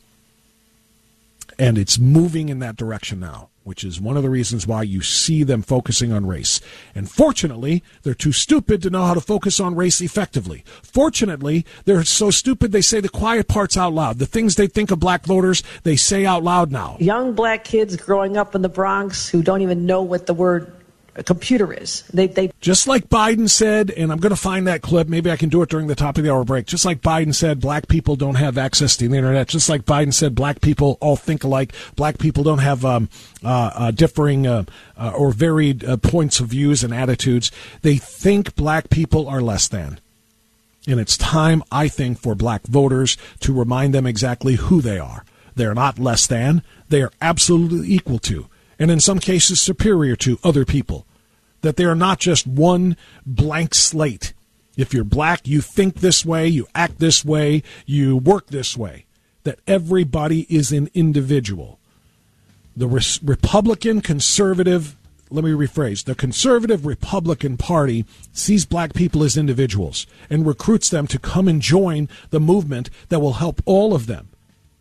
And it's moving in that direction now, which is one of the reasons why you see them focusing on race. And fortunately, they're too stupid to know how to focus on race effectively. Fortunately, they're so stupid they say the quiet parts out loud. The things they think of black voters, they say out loud now. Young black kids growing up in the Bronx who don't even know what the word computer is. They just like Biden said, and I'm going to find that clip. Maybe I can do it during the top of the hour break. Just like Biden said, black people don't have access to the internet. Just like Biden said, black people all think alike. Black people don't have differing or varied points of views and attitudes. They think black people are less than. And it's time, I think, for black voters to remind them exactly who they are. They're not less than. They are absolutely equal to, and in some cases superior to, other people. That they are not just one blank slate. If you're black, you think this way, you act this way, you work this way. That everybody is an individual. The Republican conservative, let me rephrase, the conservative Republican Party sees black people as individuals and recruits them to come and join the movement that will help all of them.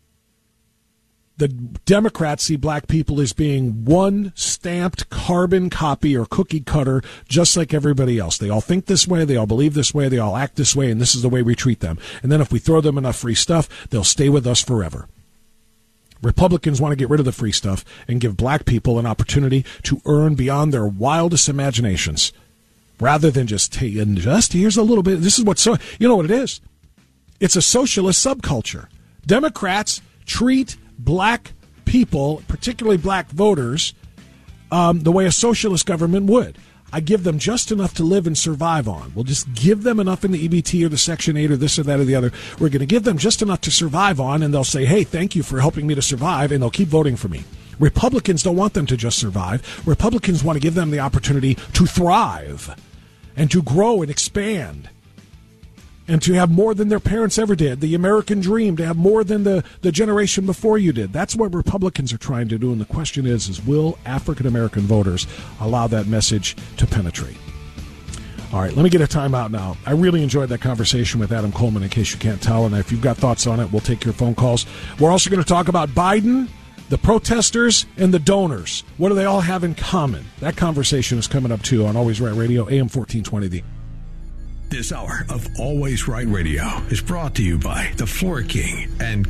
The Democrats see black people as being one stamped carbon copy or cookie cutter, just like everybody else. They all think this way, they all believe this way, they all act this way, and this is the way we treat them. And then if we throw them enough free stuff, they'll stay with us forever. Republicans want to get rid of the free stuff and give black people an opportunity to earn beyond their wildest imaginations, rather than just here's a little bit. This is what, you know what it is? It's a socialist subculture. Democrats treat black people, particularly black voters, the way a socialist government would. I give them just enough to live and survive on. We'll just give them enough in the EBT or the Section 8 or this or that or the other. We're going to give them just enough to survive on, and they'll say, hey, thank you for helping me to survive, and they'll keep voting for me. Republicans don't want them to just survive. Republicans want to give them the opportunity to thrive and to grow and expand, and to have more than their parents ever did. The American dream, to have more than the generation before you did. That's what Republicans are trying to do. And the question is will African-American voters allow that message to penetrate? All right, let me get a timeout now. I really enjoyed that conversation with Adam Coleman, in case you can't tell. And if you've got thoughts on it, we'll take your phone calls. We're also going to talk about Biden, the protesters, and the donors. What do they all have in common? That conversation is coming up, too, on Always Right Radio, AM 1420. This hour of Always Right Radio is brought to you by The Floor King and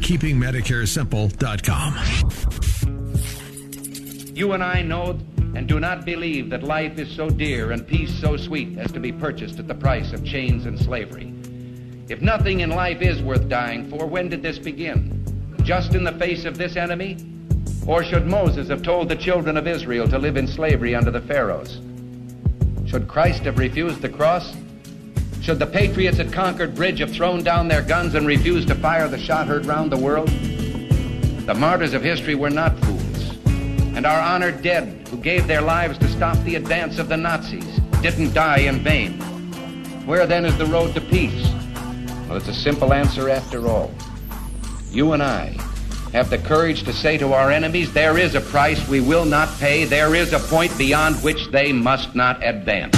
KeepingMedicareSimple.com. You and I know and do not believe that life is so dear and peace so sweet as to be purchased at the price of chains and slavery. If nothing in life is worth dying for, when did this begin? Just in the face of this enemy? Or should Moses have told the children of Israel to live in slavery under the Pharaohs? Should Christ have refused the cross? Should the patriots at Concord Bridge have thrown down their guns and refused to fire the shot heard round the world? The martyrs of history were not fools, and our honored dead who gave their lives to stop the advance of the Nazis didn't die in vain. Where then is the road to peace? Well, it's a simple answer after all. You and I have the courage to say to our enemies, there is a price we will not pay, there is a point beyond which they must not advance.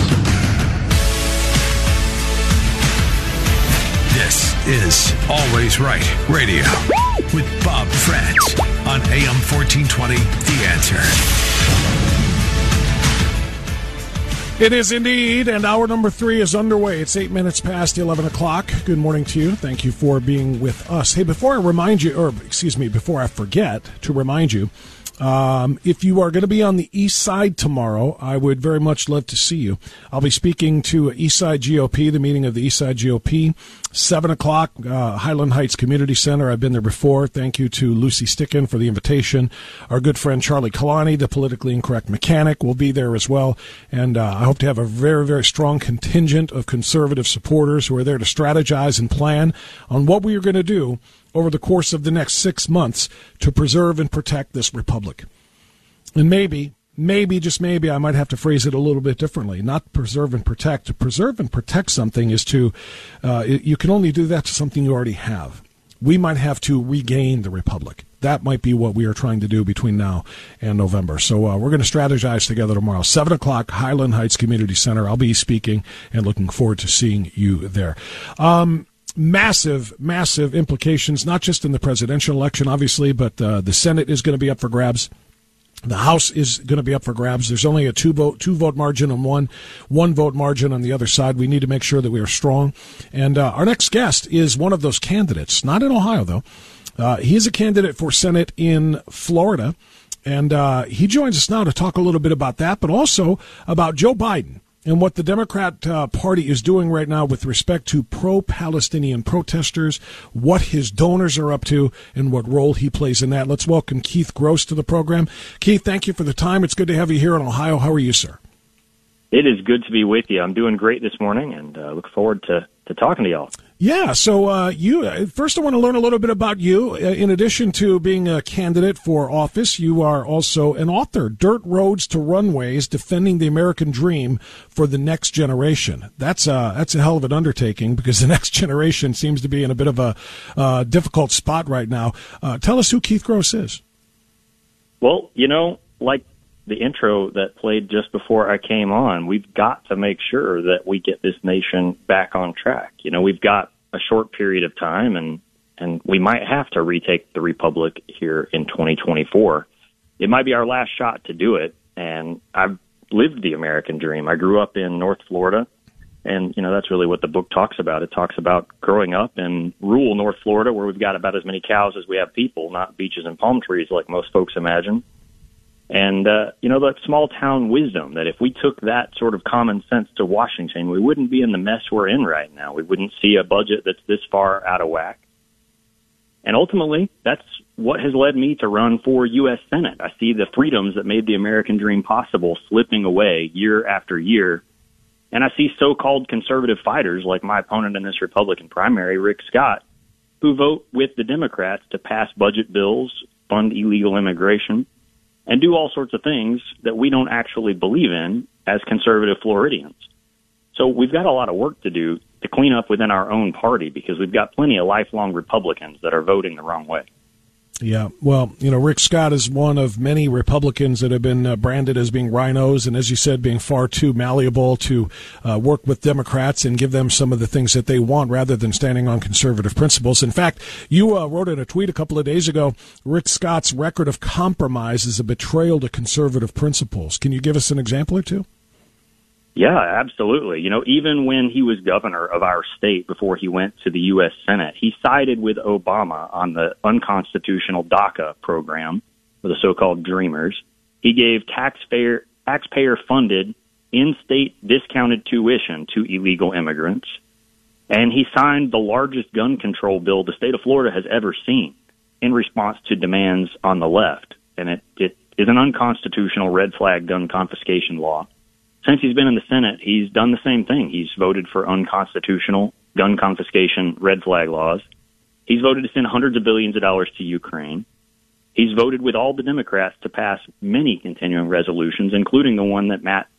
This is Always Right Radio with Bob Frantz on AM 1420, The Answer. It is indeed, and hour number 3 is underway. It's 8 minutes past 11 o'clock. Good morning to you. Thank you for being with us. Hey, before I forget to remind you, if you are going to be on the East Side tomorrow, I would very much love to see you. I'll be speaking to East Side GOP, the meeting of the East Side GOP, 7 o'clock, Highland Heights Community Center. I've been there before. Thank you to Lucy Sticken for the invitation. Our good friend Charlie Kalani, the politically incorrect mechanic, will be there as well. And I hope to have a very, very strong contingent of conservative supporters who are there to strategize and plan on what we are going to do over the course of the next 6 months to preserve and protect this republic. And maybe, just maybe, I might have to phrase it a little bit differently. Not preserve and protect. To preserve and protect something is to, you can only do that to something you already have. We might have to regain the republic. That might be what we are trying to do between now and November. So we're going to strategize together tomorrow. 7 o'clock, Highland Heights Community Center. I'll be speaking and looking forward to seeing you there. Massive implications, not just in the presidential election, obviously, but the Senate is going to be up for grabs. The House is going to be up for grabs. There's only a two vote margin on one vote margin on the other side. We need to make sure that we are strong. And our next guest is one of those candidates, not in Ohio, though. He is a candidate for Senate in Florida. And he joins us now to talk a little bit about that, but also about Joe Biden and what the Democrat Party is doing right now with respect to pro-Palestinian protesters, what his donors are up to, and what role he plays in that. Let's welcome Keith Gross to the program. Keith, thank you for the time. It's good to have you here in Ohio. How are you, sir? It is good to be with you. I'm doing great this morning, and look forward to to talking to y'all. Yeah, so you first I want to learn a little bit about you. In addition to being a candidate for office, you are also an author, Dirt Roads to Runways, Defending the American Dream for the Next Generation. That's a hell of an undertaking, because the next generation seems to be in a bit of a difficult spot right now. Tell us who Keith Gross is. Well, like the intro that played just before I came on, we've got to make sure that we get this nation back on track. We've got a short period of time, and we might have to retake the republic here in 2024. It might be our last shot to do it, and I've lived the American dream. I grew up in North Florida, and, that's really what the book talks about. It talks about growing up in rural North Florida, where we've got about as many cows as we have people, not beaches and palm trees like most folks imagine. And, that small town wisdom, that if we took that sort of common sense to Washington, we wouldn't be in the mess we're in right now. We wouldn't see a budget that's this far out of whack. And ultimately, that's what has led me to run for U.S. Senate. I see the freedoms that made the American dream possible slipping away year after year. And I see so-called conservative fighters like my opponent in this Republican primary, Rick Scott, who vote with the Democrats to pass budget bills, fund illegal immigration, and do all sorts of things that we don't actually believe in as conservative Floridians. So we've got a lot of work to do to clean up within our own party, because we've got plenty of lifelong Republicans that are voting the wrong way. Yeah, well, Rick Scott is one of many Republicans that have been branded as being rhinos, and as you said, being far too malleable to work with Democrats and give them some of the things that they want rather than standing on conservative principles. In fact, you wrote in a tweet a couple of days ago, Rick Scott's record of compromise is a betrayal to conservative principles. Can you give us an example or two? Yeah, absolutely. Even when he was governor of our state before he went to the U.S. Senate, he sided with Obama on the unconstitutional DACA program for the so-called Dreamers. He gave taxpayer-funded in-state discounted tuition to illegal immigrants. And he signed the largest gun control bill the state of Florida has ever seen in response to demands on the left. And it is an unconstitutional red flag gun confiscation law. Since he's been in the Senate, he's done the same thing. He's voted for unconstitutional gun confiscation red flag laws. He's voted to send hundreds of billions of dollars to Ukraine. He's voted with all the Democrats to pass many continuing resolutions, including the one that Matt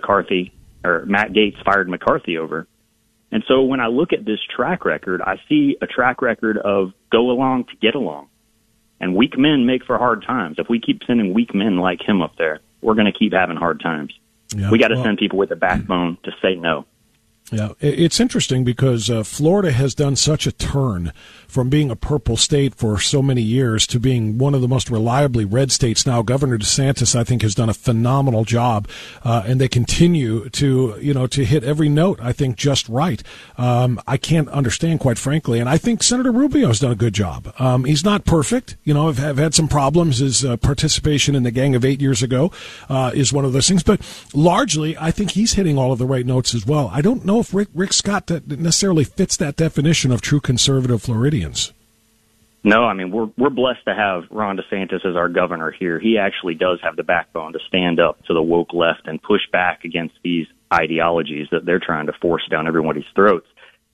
Gaetz fired McCarthy over. And so when I look at this track record, I see a track record of go along to get along. And weak men make for hard times. If we keep sending weak men like him up there, we're going to keep having hard times. Yeah, we got to send people with a backbone to say no. Yeah, it's interesting because Florida has done such a turn from being a purple state for so many years to being one of the most reliably red states now. Governor DeSantis, I think, has done a phenomenal job, and they continue to hit every note, I think, just right. I can't understand, quite frankly, and I think Senator Rubio has done a good job. He's not perfect. I've had some problems. His participation in the Gang of 8 years ago is one of those things, but largely, I think he's hitting all of the right notes as well. I don't know if Rick Scott necessarily fits that definition of true conservative Floridians. No, I mean, we're blessed to have Ron DeSantis as our governor here. He actually does have the backbone to stand up to the woke left and push back against these ideologies that they're trying to force down everybody's throats.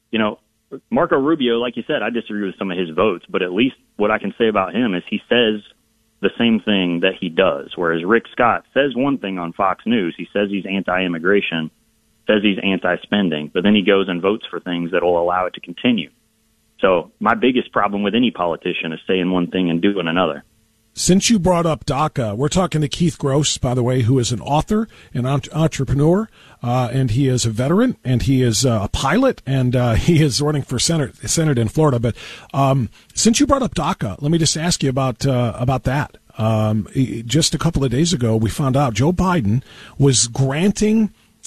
Marco Rubio, like you said, I disagree with some of his votes, but at least what I can say about him is he says the same thing that he does, whereas Rick Scott says one thing on Fox News. He says he's anti-immigration, says he's anti-spending, but then he goes and votes for things that will allow it to continue. So my biggest problem with any politician is saying one thing and doing another. Since you brought up DACA, we're talking to Keith Gross, by the way, who is an author, an entrepreneur, and he is a veteran, and he is a pilot, and he is running for Senate in Florida. But since you brought up DACA, let me just ask you about that. Just a couple of days ago, we found out Joe Biden was granting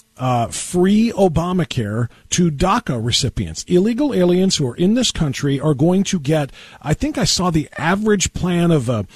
free Obamacare to DACA recipients. Illegal aliens who are in this country are going to get, I think I saw the average plan of a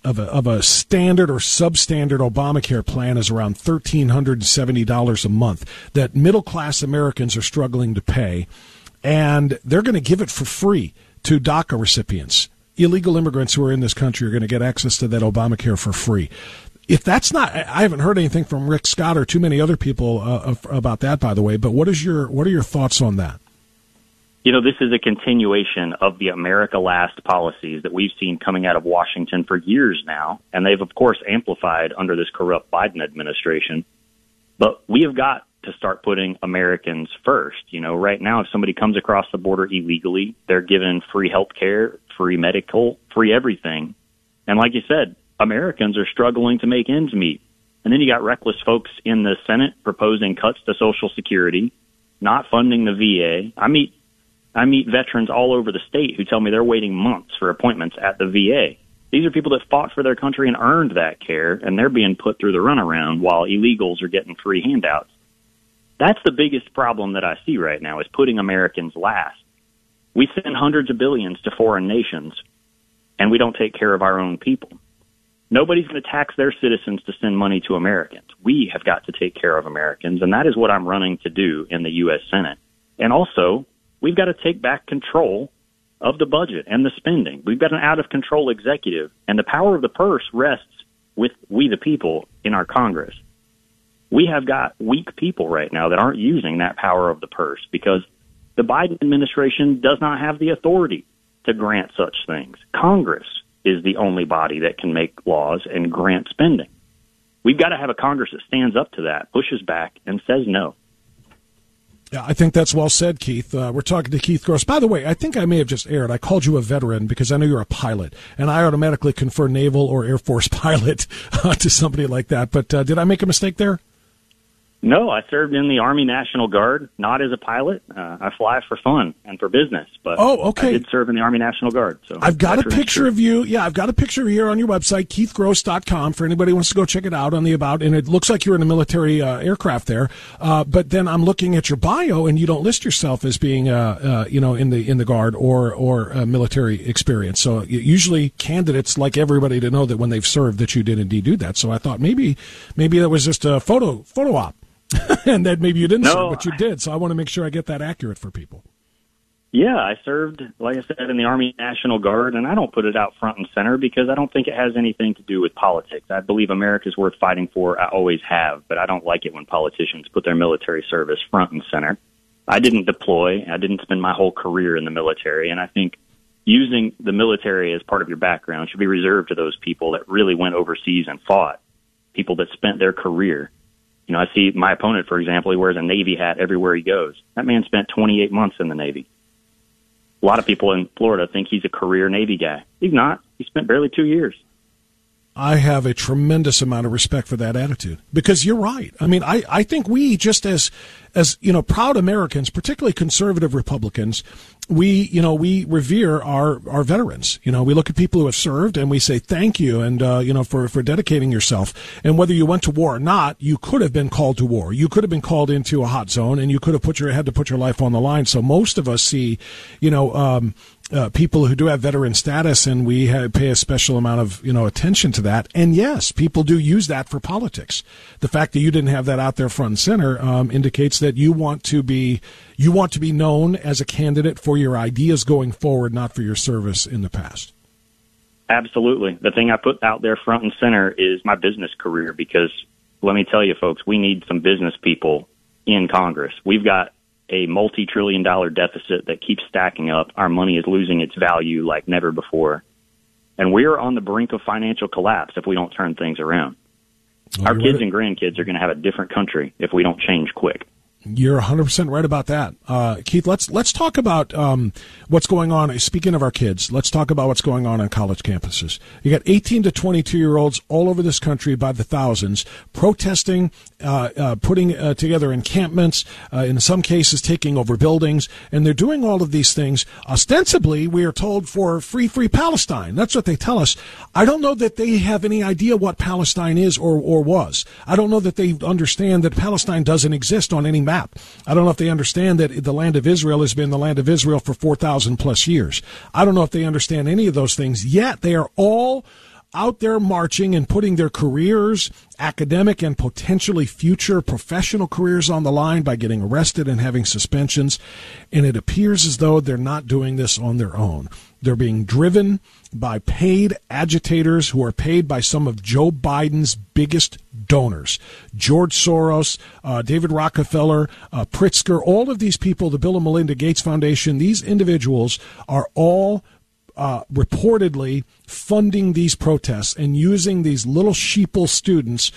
standard or substandard Obamacare plan is around $1,370 a month that middle-class Americans are struggling to pay, and they're going to give it for free to DACA recipients. Illegal immigrants who are in this country are going to get access to that Obamacare for free. If that's not, I haven't heard anything from Rick Scott or too many other people about that, by the way. But what are your thoughts on that? This is a continuation of the America Last policies that we've seen coming out of Washington for years now, and they've, of course, amplified under this corrupt Biden administration. But we have got to start putting Americans first. Right now, if somebody comes across the border illegally, they're given free health care, free medical, free everything. And like you said, Americans are struggling to make ends meet. And then you got reckless folks in the Senate proposing cuts to Social Security, not funding the VA. I meet veterans all over the state who tell me they're waiting months for appointments at the VA. These are people that fought for their country and earned that care, and they're being put through the runaround while illegals are getting free handouts. That's the biggest problem that I see right now, is putting Americans last. We send hundreds of billions to foreign nations, and we don't take care of our own people. Nobody's going to tax their citizens to send money to Americans. We have got to take care of Americans, and that is what I'm running to do in the U.S. Senate. And also, we've got to take back control of the budget and the spending. We've got an out-of-control executive, and the power of the purse rests with we the people in our Congress. We have got weak people right now that aren't using that power of the purse because the Biden administration does not have the authority to grant such things. Congress is the only body that can make laws and grant spending. We've got to have a Congress that stands up to that, pushes back, and says no. Yeah, I think that's well said, Keith. We're talking to Keith Gross. By the way, I think I may have just aired. I called you a veteran because I know you're a pilot, and I automatically confer naval or Air Force pilot to somebody like that. But did I make a mistake there? No, I served in the Army National Guard, not as a pilot. I fly for fun and for business, but okay. I did serve in the Army National Guard. So I've got a picture of you. Yeah, I've got a picture here on your website, keithgross.com, for anybody who wants to go check it out on the About. And it looks like you're in a military aircraft there. But then I'm looking at your bio, and you don't list yourself as being, in the Guard or military experience. So usually candidates like everybody to know that when they've served that you did indeed do that. So I thought maybe that was just a photo op. And that maybe you didn't serve, but you did. So I want to make sure I get that accurate for people. Yeah, I served, like I said, in the Army National Guard, and I don't put it out front and center because I don't think it has anything to do with politics. I believe America's worth fighting for. I always have, but I don't like it when politicians put their military service front and center. I didn't deploy. I didn't spend my whole career in the military, and I think using the military as part of your background should be reserved to those people that really went overseas and fought, people that spent their career. I see my opponent, for example, he wears a Navy hat everywhere he goes. That man spent 28 months in the Navy. A lot of people in Florida think he's a career Navy guy. He's not. He spent barely 2 years. I have a tremendous amount of respect for that attitude because you're right. I mean, I think we just as proud Americans, particularly conservative Republicans, we revere our veterans. We look at people who have served and we say thank you and for dedicating yourself. And whether you went to war or not, you could have been called to war. You could have been called into a hot zone and you could have had to put your life on the line. So most of us see, people who do have veteran status, and we pay a special amount of attention to that. And yes, people do use that for politics. The fact that you didn't have that out there front and center indicates that you want to be known as a candidate for your ideas going forward, not for your service in the past. Absolutely. The thing I put out there front and center is my business career, because let me tell you, folks, we need some business people in Congress. We've got a multi-trillion-dollar deficit that keeps stacking up. Our money is losing its value like never before. And we're on the brink of financial collapse if we don't turn things around. Our kids and grandkids are going to have a different country if we don't change quick. You're 100% right about that. Keith, let's talk about what's going on. Speaking of our kids, let's talk about what's going on college campuses. You got 18 to 22-year-olds all over this country by the thousands protesting, putting together encampments, in some cases taking over buildings, and they're doing all of these things ostensibly, we are told, for free Palestine. That's what they tell us. I don't know that they have any idea what Palestine is or was. I don't know that they understand that Palestine doesn't exist on any map. I don't know if they understand that the land of Israel has been the land of Israel for 4,000 plus years. I don't know if they understand any of those things, yet they are all out there marching and putting their careers, academic and potentially future professional careers on the line by getting arrested and having suspensions. And it appears as though they're not doing this on their own. They're being driven by paid agitators who are paid by some of Joe Biden's biggest donors. George Soros, David Rockefeller, Pritzker, all of these people, the Bill and Melinda Gates Foundation, these individuals are all reportedly funding these protests and using these little sheeple students,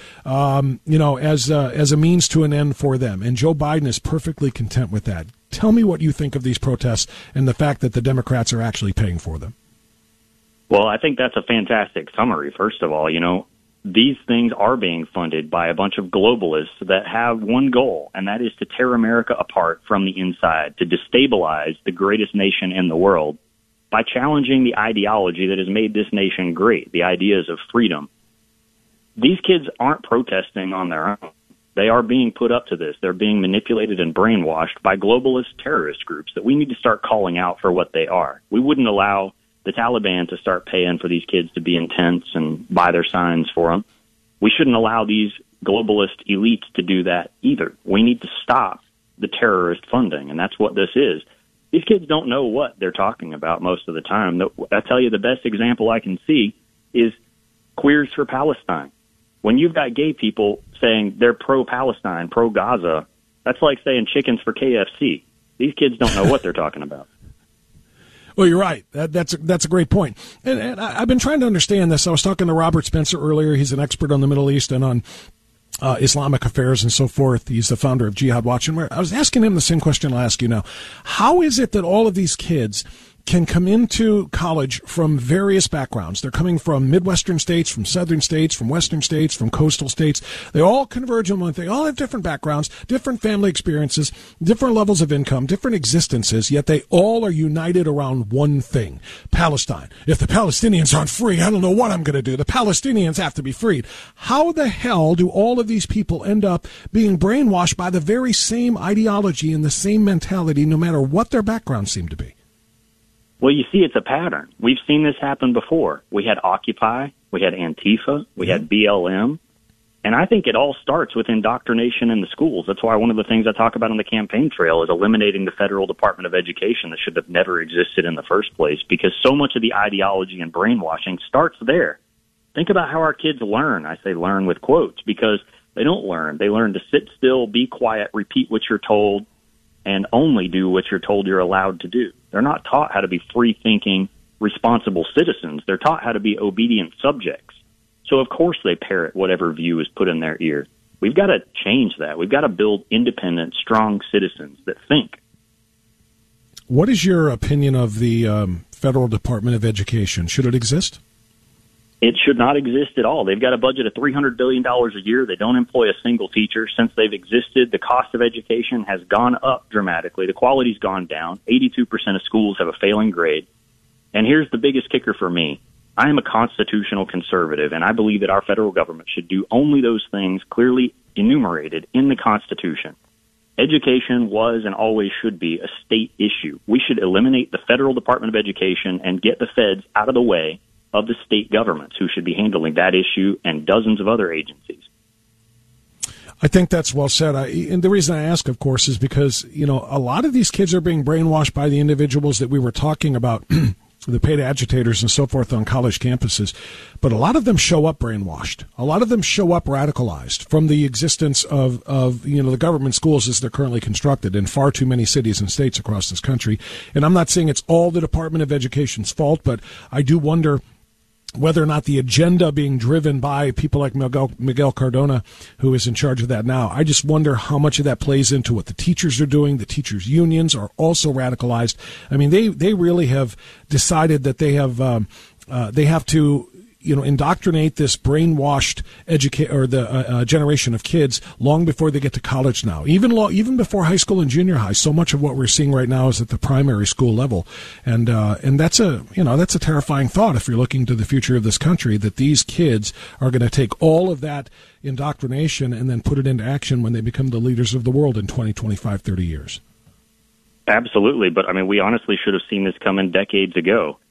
as a means to an end for them. And Joe Biden is perfectly content with that. Tell me what you think of these protests and the fact that the Democrats are actually paying for them. Well, I think that's a fantastic summary. First of all, these things are being funded by a bunch of globalists that have one goal, and that is to tear America apart from the inside, to destabilize the greatest nation in the world by challenging the ideology that has made this nation great, the ideas of freedom. These kids aren't protesting on their own. They are being put up to this. They're being manipulated and brainwashed by globalist terrorist groups that we need to start calling out for what they are. We wouldn't allow the Taliban to start paying for these kids to be in tents and buy their signs for them. We shouldn't allow these globalist elites to do that either. We need to stop the terrorist funding, and that's what this is. These kids don't know what they're talking about most of the time. I tell you, the best example I can see is Queers for Palestine. When you've got gay people saying they're pro-Palestine, pro-Gaza, that's like saying chickens for KFC. These kids don't know what they're talking about. Well, you're right. That's a great point. And I've been trying to understand this. I was talking to Robert Spencer earlier. He's an expert on the Middle East and on Islamic affairs and so forth. He's the founder of Jihad Watch. And I was asking him the same question I'll ask you now. How is it that all of these kids can come into college from various backgrounds? They're coming from Midwestern states, from Southern states, from Western states, from coastal states. They all converge on one thing. They all have different backgrounds, different family experiences, different levels of income, different existences, yet they all are united around one thing: Palestine. If the Palestinians aren't free, I don't know what I'm going to do. The Palestinians have to be freed. How the hell do all of these people end up being brainwashed by the very same ideology and the same mentality, no matter what their backgrounds seem to be? Well, you see, it's a pattern. We've seen this happen before. We had Occupy, we had Antifa, we had BLM, and I think it all starts with indoctrination in the schools. That's why one of the things I talk about on the campaign trail is eliminating the Federal Department of Education that should have never existed in the first place, because so much of the ideology and brainwashing starts there. Think about how our kids learn. I say learn with quotes, because they don't learn. They learn to sit still, be quiet, repeat what you're told, and only do what you're told you're allowed to do. They're not taught how to be free-thinking, responsible citizens. They're taught how to be obedient subjects. So, of course, they parrot whatever view is put in their ear. We've got to change that. We've got to build independent, strong citizens that think. What is your opinion of the Federal Department of Education? Should it exist? It should not exist at all. They've got a budget of $300 billion a year. They don't employ a single teacher. Since they've existed, the cost of education has gone up dramatically. The quality's gone down. 82% of schools have a failing grade. And here's the biggest kicker for me. I am a constitutional conservative, and I believe that our federal government should do only those things clearly enumerated in the Constitution. Education was and always should be a state issue. We should eliminate the Federal Department of Education and get the feds out of the way of the state governments, who should be handling that issue and dozens of other agencies. I think that's well said. And the reason I ask, of course, is because, a lot of these kids are being brainwashed by the individuals that we were talking about, the paid agitators and so forth on college campuses. But a lot of them show up brainwashed. A lot of them show up radicalized from the existence of the government schools as they're currently constructed in far too many cities and states across this country. And I'm not saying it's all the Department of Education's fault, but I do wonder whether or not the agenda being driven by people like Miguel Cardona, who is in charge of that now. I just wonder how much of that plays into what the teachers are doing. The teachers' unions are also radicalized. I mean, they really have decided that they have to indoctrinate this brainwashed generation of kids long before they get to college now. Even before high school and junior high, so much of what we're seeing right now is at the primary school level, and that's a terrifying thought if you're looking to the future of this country, that these kids are going to take all of that indoctrination and then put it into action when they become the leaders of the world in 20, 25, 30 years. Absolutely, but we honestly should have seen this coming decades ago.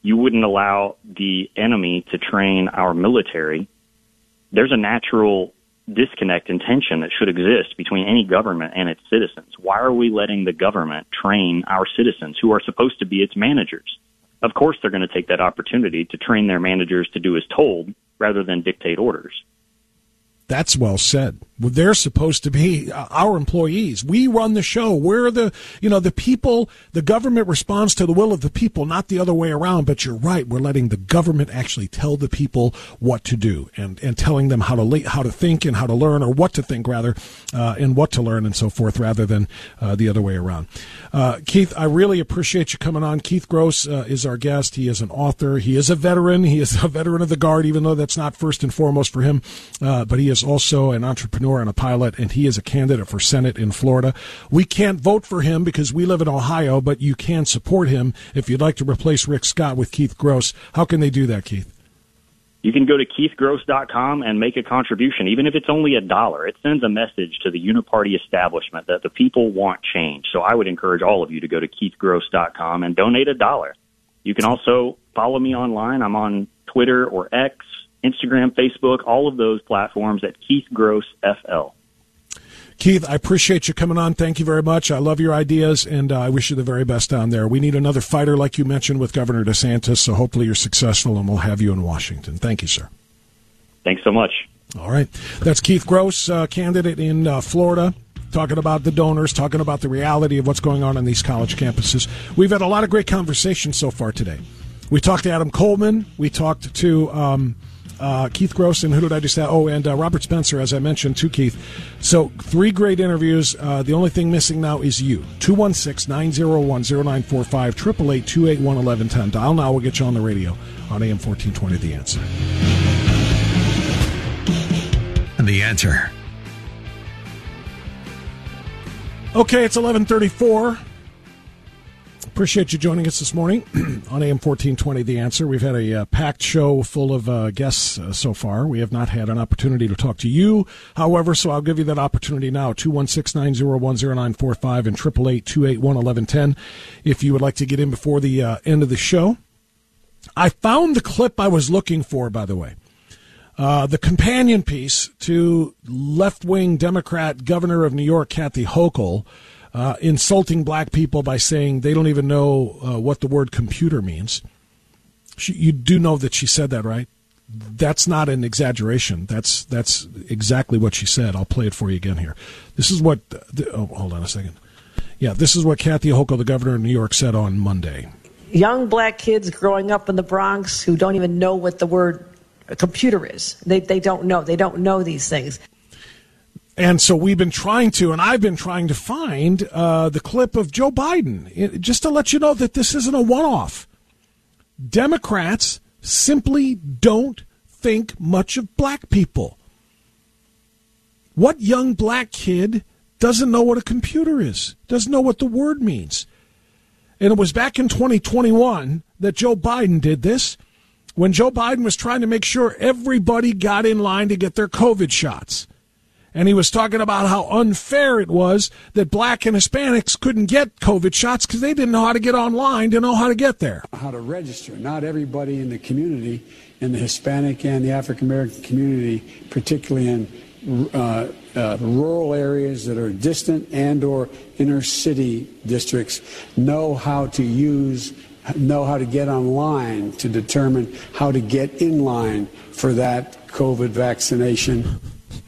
you wouldn't allow the enemy to train our military. There's a natural disconnect and tension that should exist between any government and its citizens. Why are we letting the government train our citizens who are supposed to be its managers? Of course, they're going to take that opportunity to train their managers to do as told rather than dictate orders. That's well said. They're supposed to be our employees. We run the show. We're the people. The government responds to the will of the people, not the other way around. But you're right. We're letting the government actually tell the people what to do and telling them how to think and how to learn, or what to think rather, and what to learn and so forth, rather than the other way around. Keith, I really appreciate you coming on. Keith Gross is our guest. He is an author. He is a veteran. He is a veteran of the Guard, even though that's not first and foremost for him. But he is also an entrepreneur and a pilot, and he is a candidate for Senate in Florida. We can't vote for him because we live in Ohio, but you can support him if you'd like to replace Rick Scott with Keith Gross. How can they do that, Keith? You can go to keithgross.com and make a contribution, even if it's only $1. It sends a message to the uniparty establishment that the people want change. So I would encourage all of you to go to keithgross.com and donate $1. You can also follow me online. I'm on Twitter or X, Instagram, Facebook, all of those platforms at Keith Gross FL. Keith, I appreciate you coming on. Thank you very much. I love your ideas, and I wish you the very best down there. We need another fighter, like you mentioned, with Governor DeSantis, so hopefully you're successful, and we'll have you in Washington. Thank you, sir. Thanks so much. All right. That's Keith Gross, candidate in Florida, talking about the donors, talking about the reality of what's going on these college campuses. We've had a lot of great conversations so far today. We talked to Adam Coleman. We talked to Keith Gross, and who did I just have? Oh, and Robert Spencer, as I mentioned, to Keith. So 3 great interviews. The only thing missing now is you. 216-901-0945, 888-281-1110. Dial now. We'll get you on the radio on AM 1420, The Answer. And The Answer. Okay, it's 11:34. Appreciate you joining us this morning on AM 1420, The Answer. We've had a packed show full of guests so far. We have not had an opportunity to talk to you, however, so I'll give you that opportunity now, 216-901-0945 and 888-281-1110 if you would like to get in before the end of the show. I found the clip I was looking for, by the way. The companion piece to left-wing Democrat governor of New York, Kathy Hochul, insulting black people by saying they don't even know what the word computer means. You do know that she said that, right? That's not an exaggeration. That's exactly what she said. I'll play it for you again here. This is what hold on a second. Yeah, this is what Kathy Hochul, the governor of New York, said on Monday. Young black kids growing up in the Bronx who don't even know what the word computer is. They don't know. They don't know these things. And so we've been trying to, and I've been trying to find the clip of Joe Biden, just to let you know that this isn't a one-off. Democrats simply don't think much of black people. What young black kid doesn't know what a computer is, doesn't know what the word means? And it was back in 2021 that Joe Biden did this, when Joe Biden was trying to make sure everybody got in line to get their COVID shots. And he was talking about how unfair it was that black and Hispanics couldn't get COVID shots because they didn't know how to get online to know how to get there. How to register. Not everybody in the community, in the Hispanic and the African American community, particularly in rural areas that are distant and or inner city districts, know how to get online to determine how to get in line for that COVID vaccination.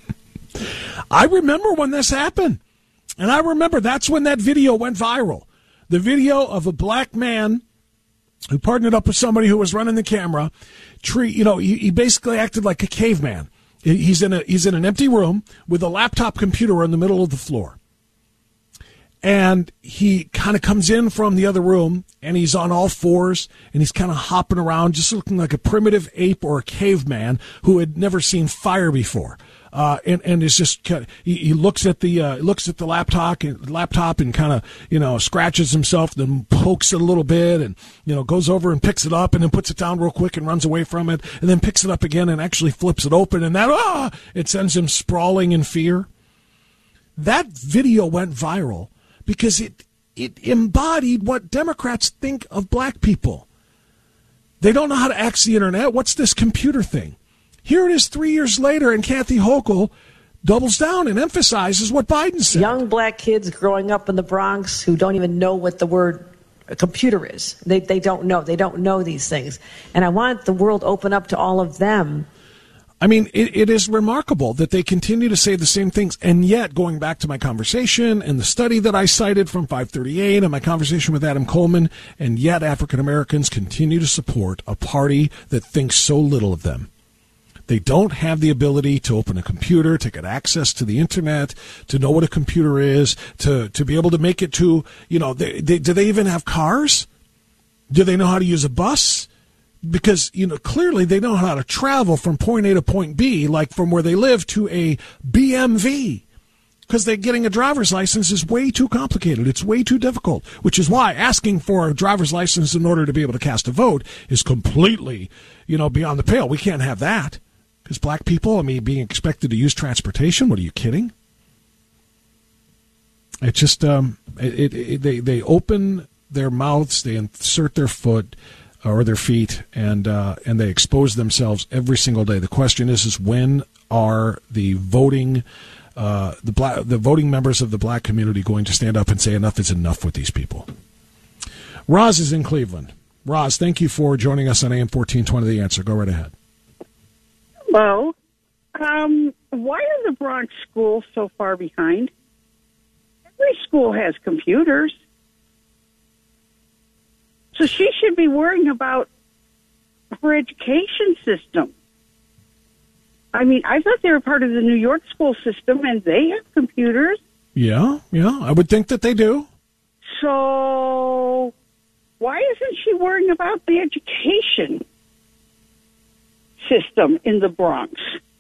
I remember when this happened, and I remember that's when that video went viral. The video of a black man who partnered up with somebody who was running the camera. He basically acted like a caveman. He's in an empty room with a laptop computer in the middle of the floor. And he kind of comes in from the other room, and he's on all fours, and he's kind of hopping around, just looking like a primitive ape or a caveman who had never seen fire before. And is just he looks at the laptop and kind of scratches himself, then pokes it a little bit, and goes over and picks it up, and then puts it down real quick and runs away from it, and then picks it up again and actually flips it open, and that it sends him sprawling in fear. That video went viral because it embodied what Democrats think of black people. They don't know how to access the internet. What's this computer thing? Here it is 3 years later, and Kathy Hochul doubles down and emphasizes what Biden said. Young black kids growing up in the Bronx who don't even know what the word computer is. They don't know. They don't know these things. And I want the world open up to all of them. I mean, it is remarkable that they continue to say the same things. And yet, going back to my conversation and the study that I cited from 538 and my conversation with Adam Coleman, and yet African Americans continue to support a party that thinks so little of them. They don't have the ability to open a computer, to get access to the internet, to know what a computer is, to be able to make it to, do they even have cars? Do they know how to use a bus? Because, clearly they know how to travel from point A to point B, like from where they live to a BMV. Because getting a driver's license is way too complicated. It's way too difficult, which is why asking for a driver's license in order to be able to cast a vote is completely, beyond the pale. We can't have that. Because black people, being expected to use transportation, what are you kidding? It's just, they open their mouths, they insert their foot or their feet, and they expose themselves every single day. The question is when are the voting the voting members of the black community going to stand up and say enough is enough with these people? Roz is in Cleveland. Roz, thank you for joining us on AM 1420 The Answer. Go right ahead. Hello. Why are the Bronx schools so far behind? Every school has computers. So she should be worrying about her education system. I thought they were part of the New York school system, and they have computers. Yeah, I would think that they do. So why isn't she worrying about the education system in the Bronx?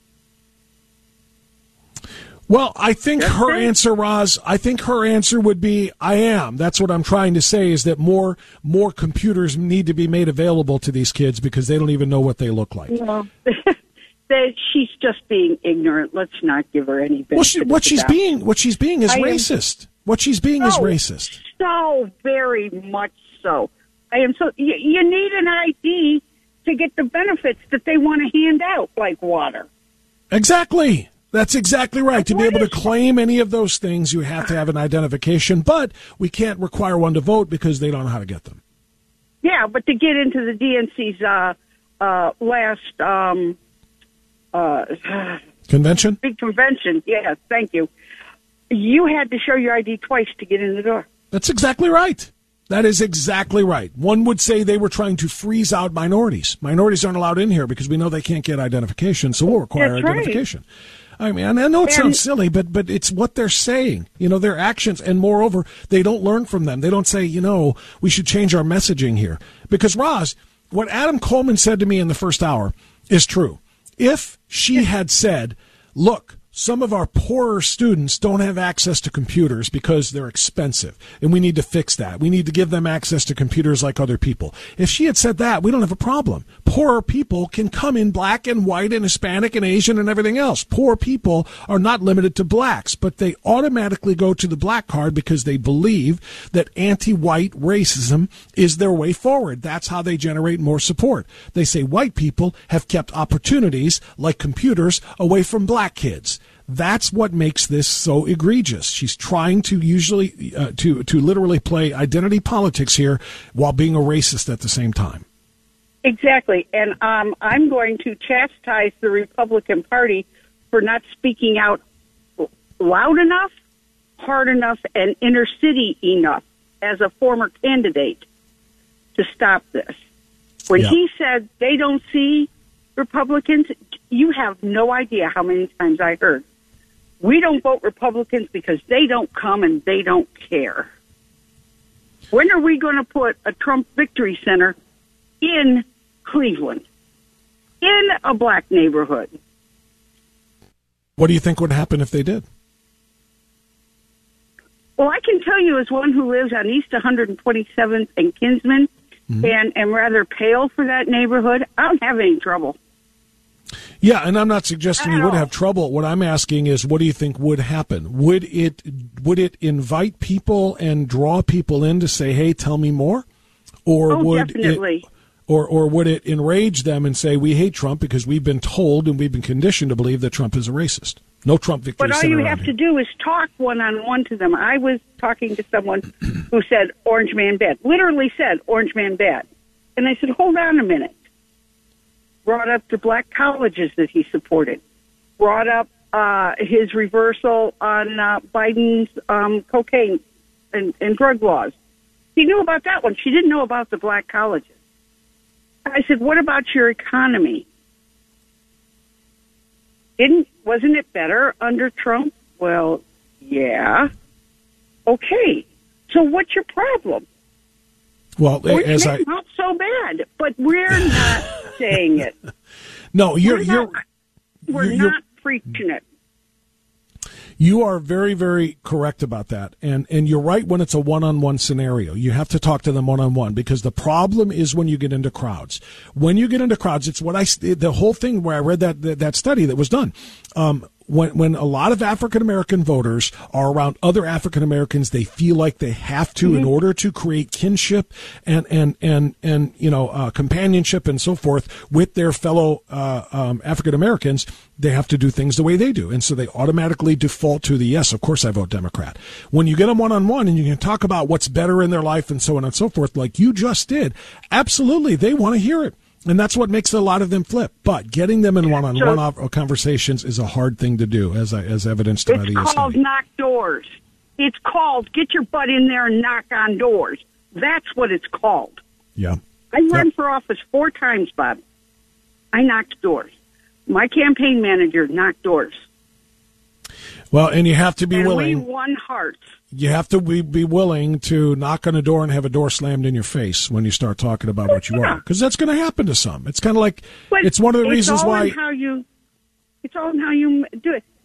Well, I think her answer, Roz, would be, I am. That's what I'm trying to say, is that more computers need to be made available to these kids because they don't even know what they look like. No. She's just being ignorant. Let's not give her any benefit. What she's being is racist. What she's being is racist. So very much so. I am so. You need an ID to get the benefits that they want to hand out, like water. Exactly. That's exactly right. To be able to claim any of those things, you have to have an identification, but we can't require one to vote because they don't know how to get them. Yeah, but to get into the DNC's last convention? Big convention, yes, thank you. You had to show your ID twice to get in the door. That's exactly right. That is exactly right. One would say they were trying to freeze out minorities. Minorities aren't allowed in here because we know they can't get identification, so we'll require identification. Right. I know it sounds silly, but it's what they're saying. Their actions, and moreover, they don't learn from them. They don't say, we should change our messaging here. Because, Roz, what Adam Coleman said to me in the first hour is true. If she had said, look, some of our poorer students don't have access to computers because they're expensive, and we need to fix that. We need to give them access to computers like other people. If she had said that, we don't have a problem. Poorer people can come in black and white and Hispanic and Asian and everything else. Poor people are not limited to blacks, but they automatically go to the black card because they believe that anti-white racism is their way forward. That's how they generate more support. They say white people have kept opportunities like computers away from black kids. That's what makes this so egregious. She's trying to to literally play identity politics here while being a racist at the same time. Exactly. And I'm going to chastise the Republican Party for not speaking out loud enough, hard enough, and inner city enough as a former candidate to stop this. When he said they don't see Republicans, you have no idea how many times I heard, we don't vote Republicans because they don't come and they don't care. When are we going to put a Trump Victory Center in Cleveland, in a black neighborhood? What do you think would happen if they did? Well, I can tell you as one who lives on East 127th and Kinsman and am rather pale for that neighborhood, I don't have any trouble. Yeah, and I'm not suggesting you would have trouble. What I'm asking is, what do you think would happen? Would it invite people and draw people in to say, "Hey, tell me more," or Or would it enrage them and say, we hate Trump because we've been told and we've been conditioned to believe that Trump is a racist? No Trump victory. But all you have to do is talk one-on-one to them. I was talking to someone who said, Orange man bad. Literally said, Orange man bad. And I said, hold on a minute. Brought up the black colleges that he supported. Brought up his reversal on Biden's cocaine and drug laws. He knew about that one. She didn't know about the black colleges. I said, what about your economy? Wasn't it better under Trump? Well, yeah. Okay. So what's your problem? Well, not so bad, but we're not saying it. No, we're not preaching it. You are very, very correct about that. And you're right when it's a one-on-one scenario. You have to talk to them one-on-one because the problem is when you get into crowds. When you get into crowds, it's the whole thing where I read that study that was done. When a lot of African American voters are around other African Americans, they feel like they have to, in order to create kinship and companionship and so forth with their fellow African Americans. They have to do things the way they do, and so they automatically default to the yes. Of course, I vote Democrat. When you get them one-on-one and you can talk about what's better in their life and so on and so forth, like you just did, absolutely, they want to hear it. And that's what makes a lot of them flip. But getting them in one-on-one conversations is a hard thing to do, as evidenced by the study. It's called knock doors. It's called get your butt in there and knock on doors. That's what it's called. Yeah. I ran for office 4 times, Bob. I knocked doors. My campaign manager knocked doors. Well, and you have to be willing. We won hearts. You have to be willing to knock on a door and have a door slammed in your face when you start talking about what you are, because that's going to happen to some. It's kind of like it's one of the reasons why. It's all in how you do it.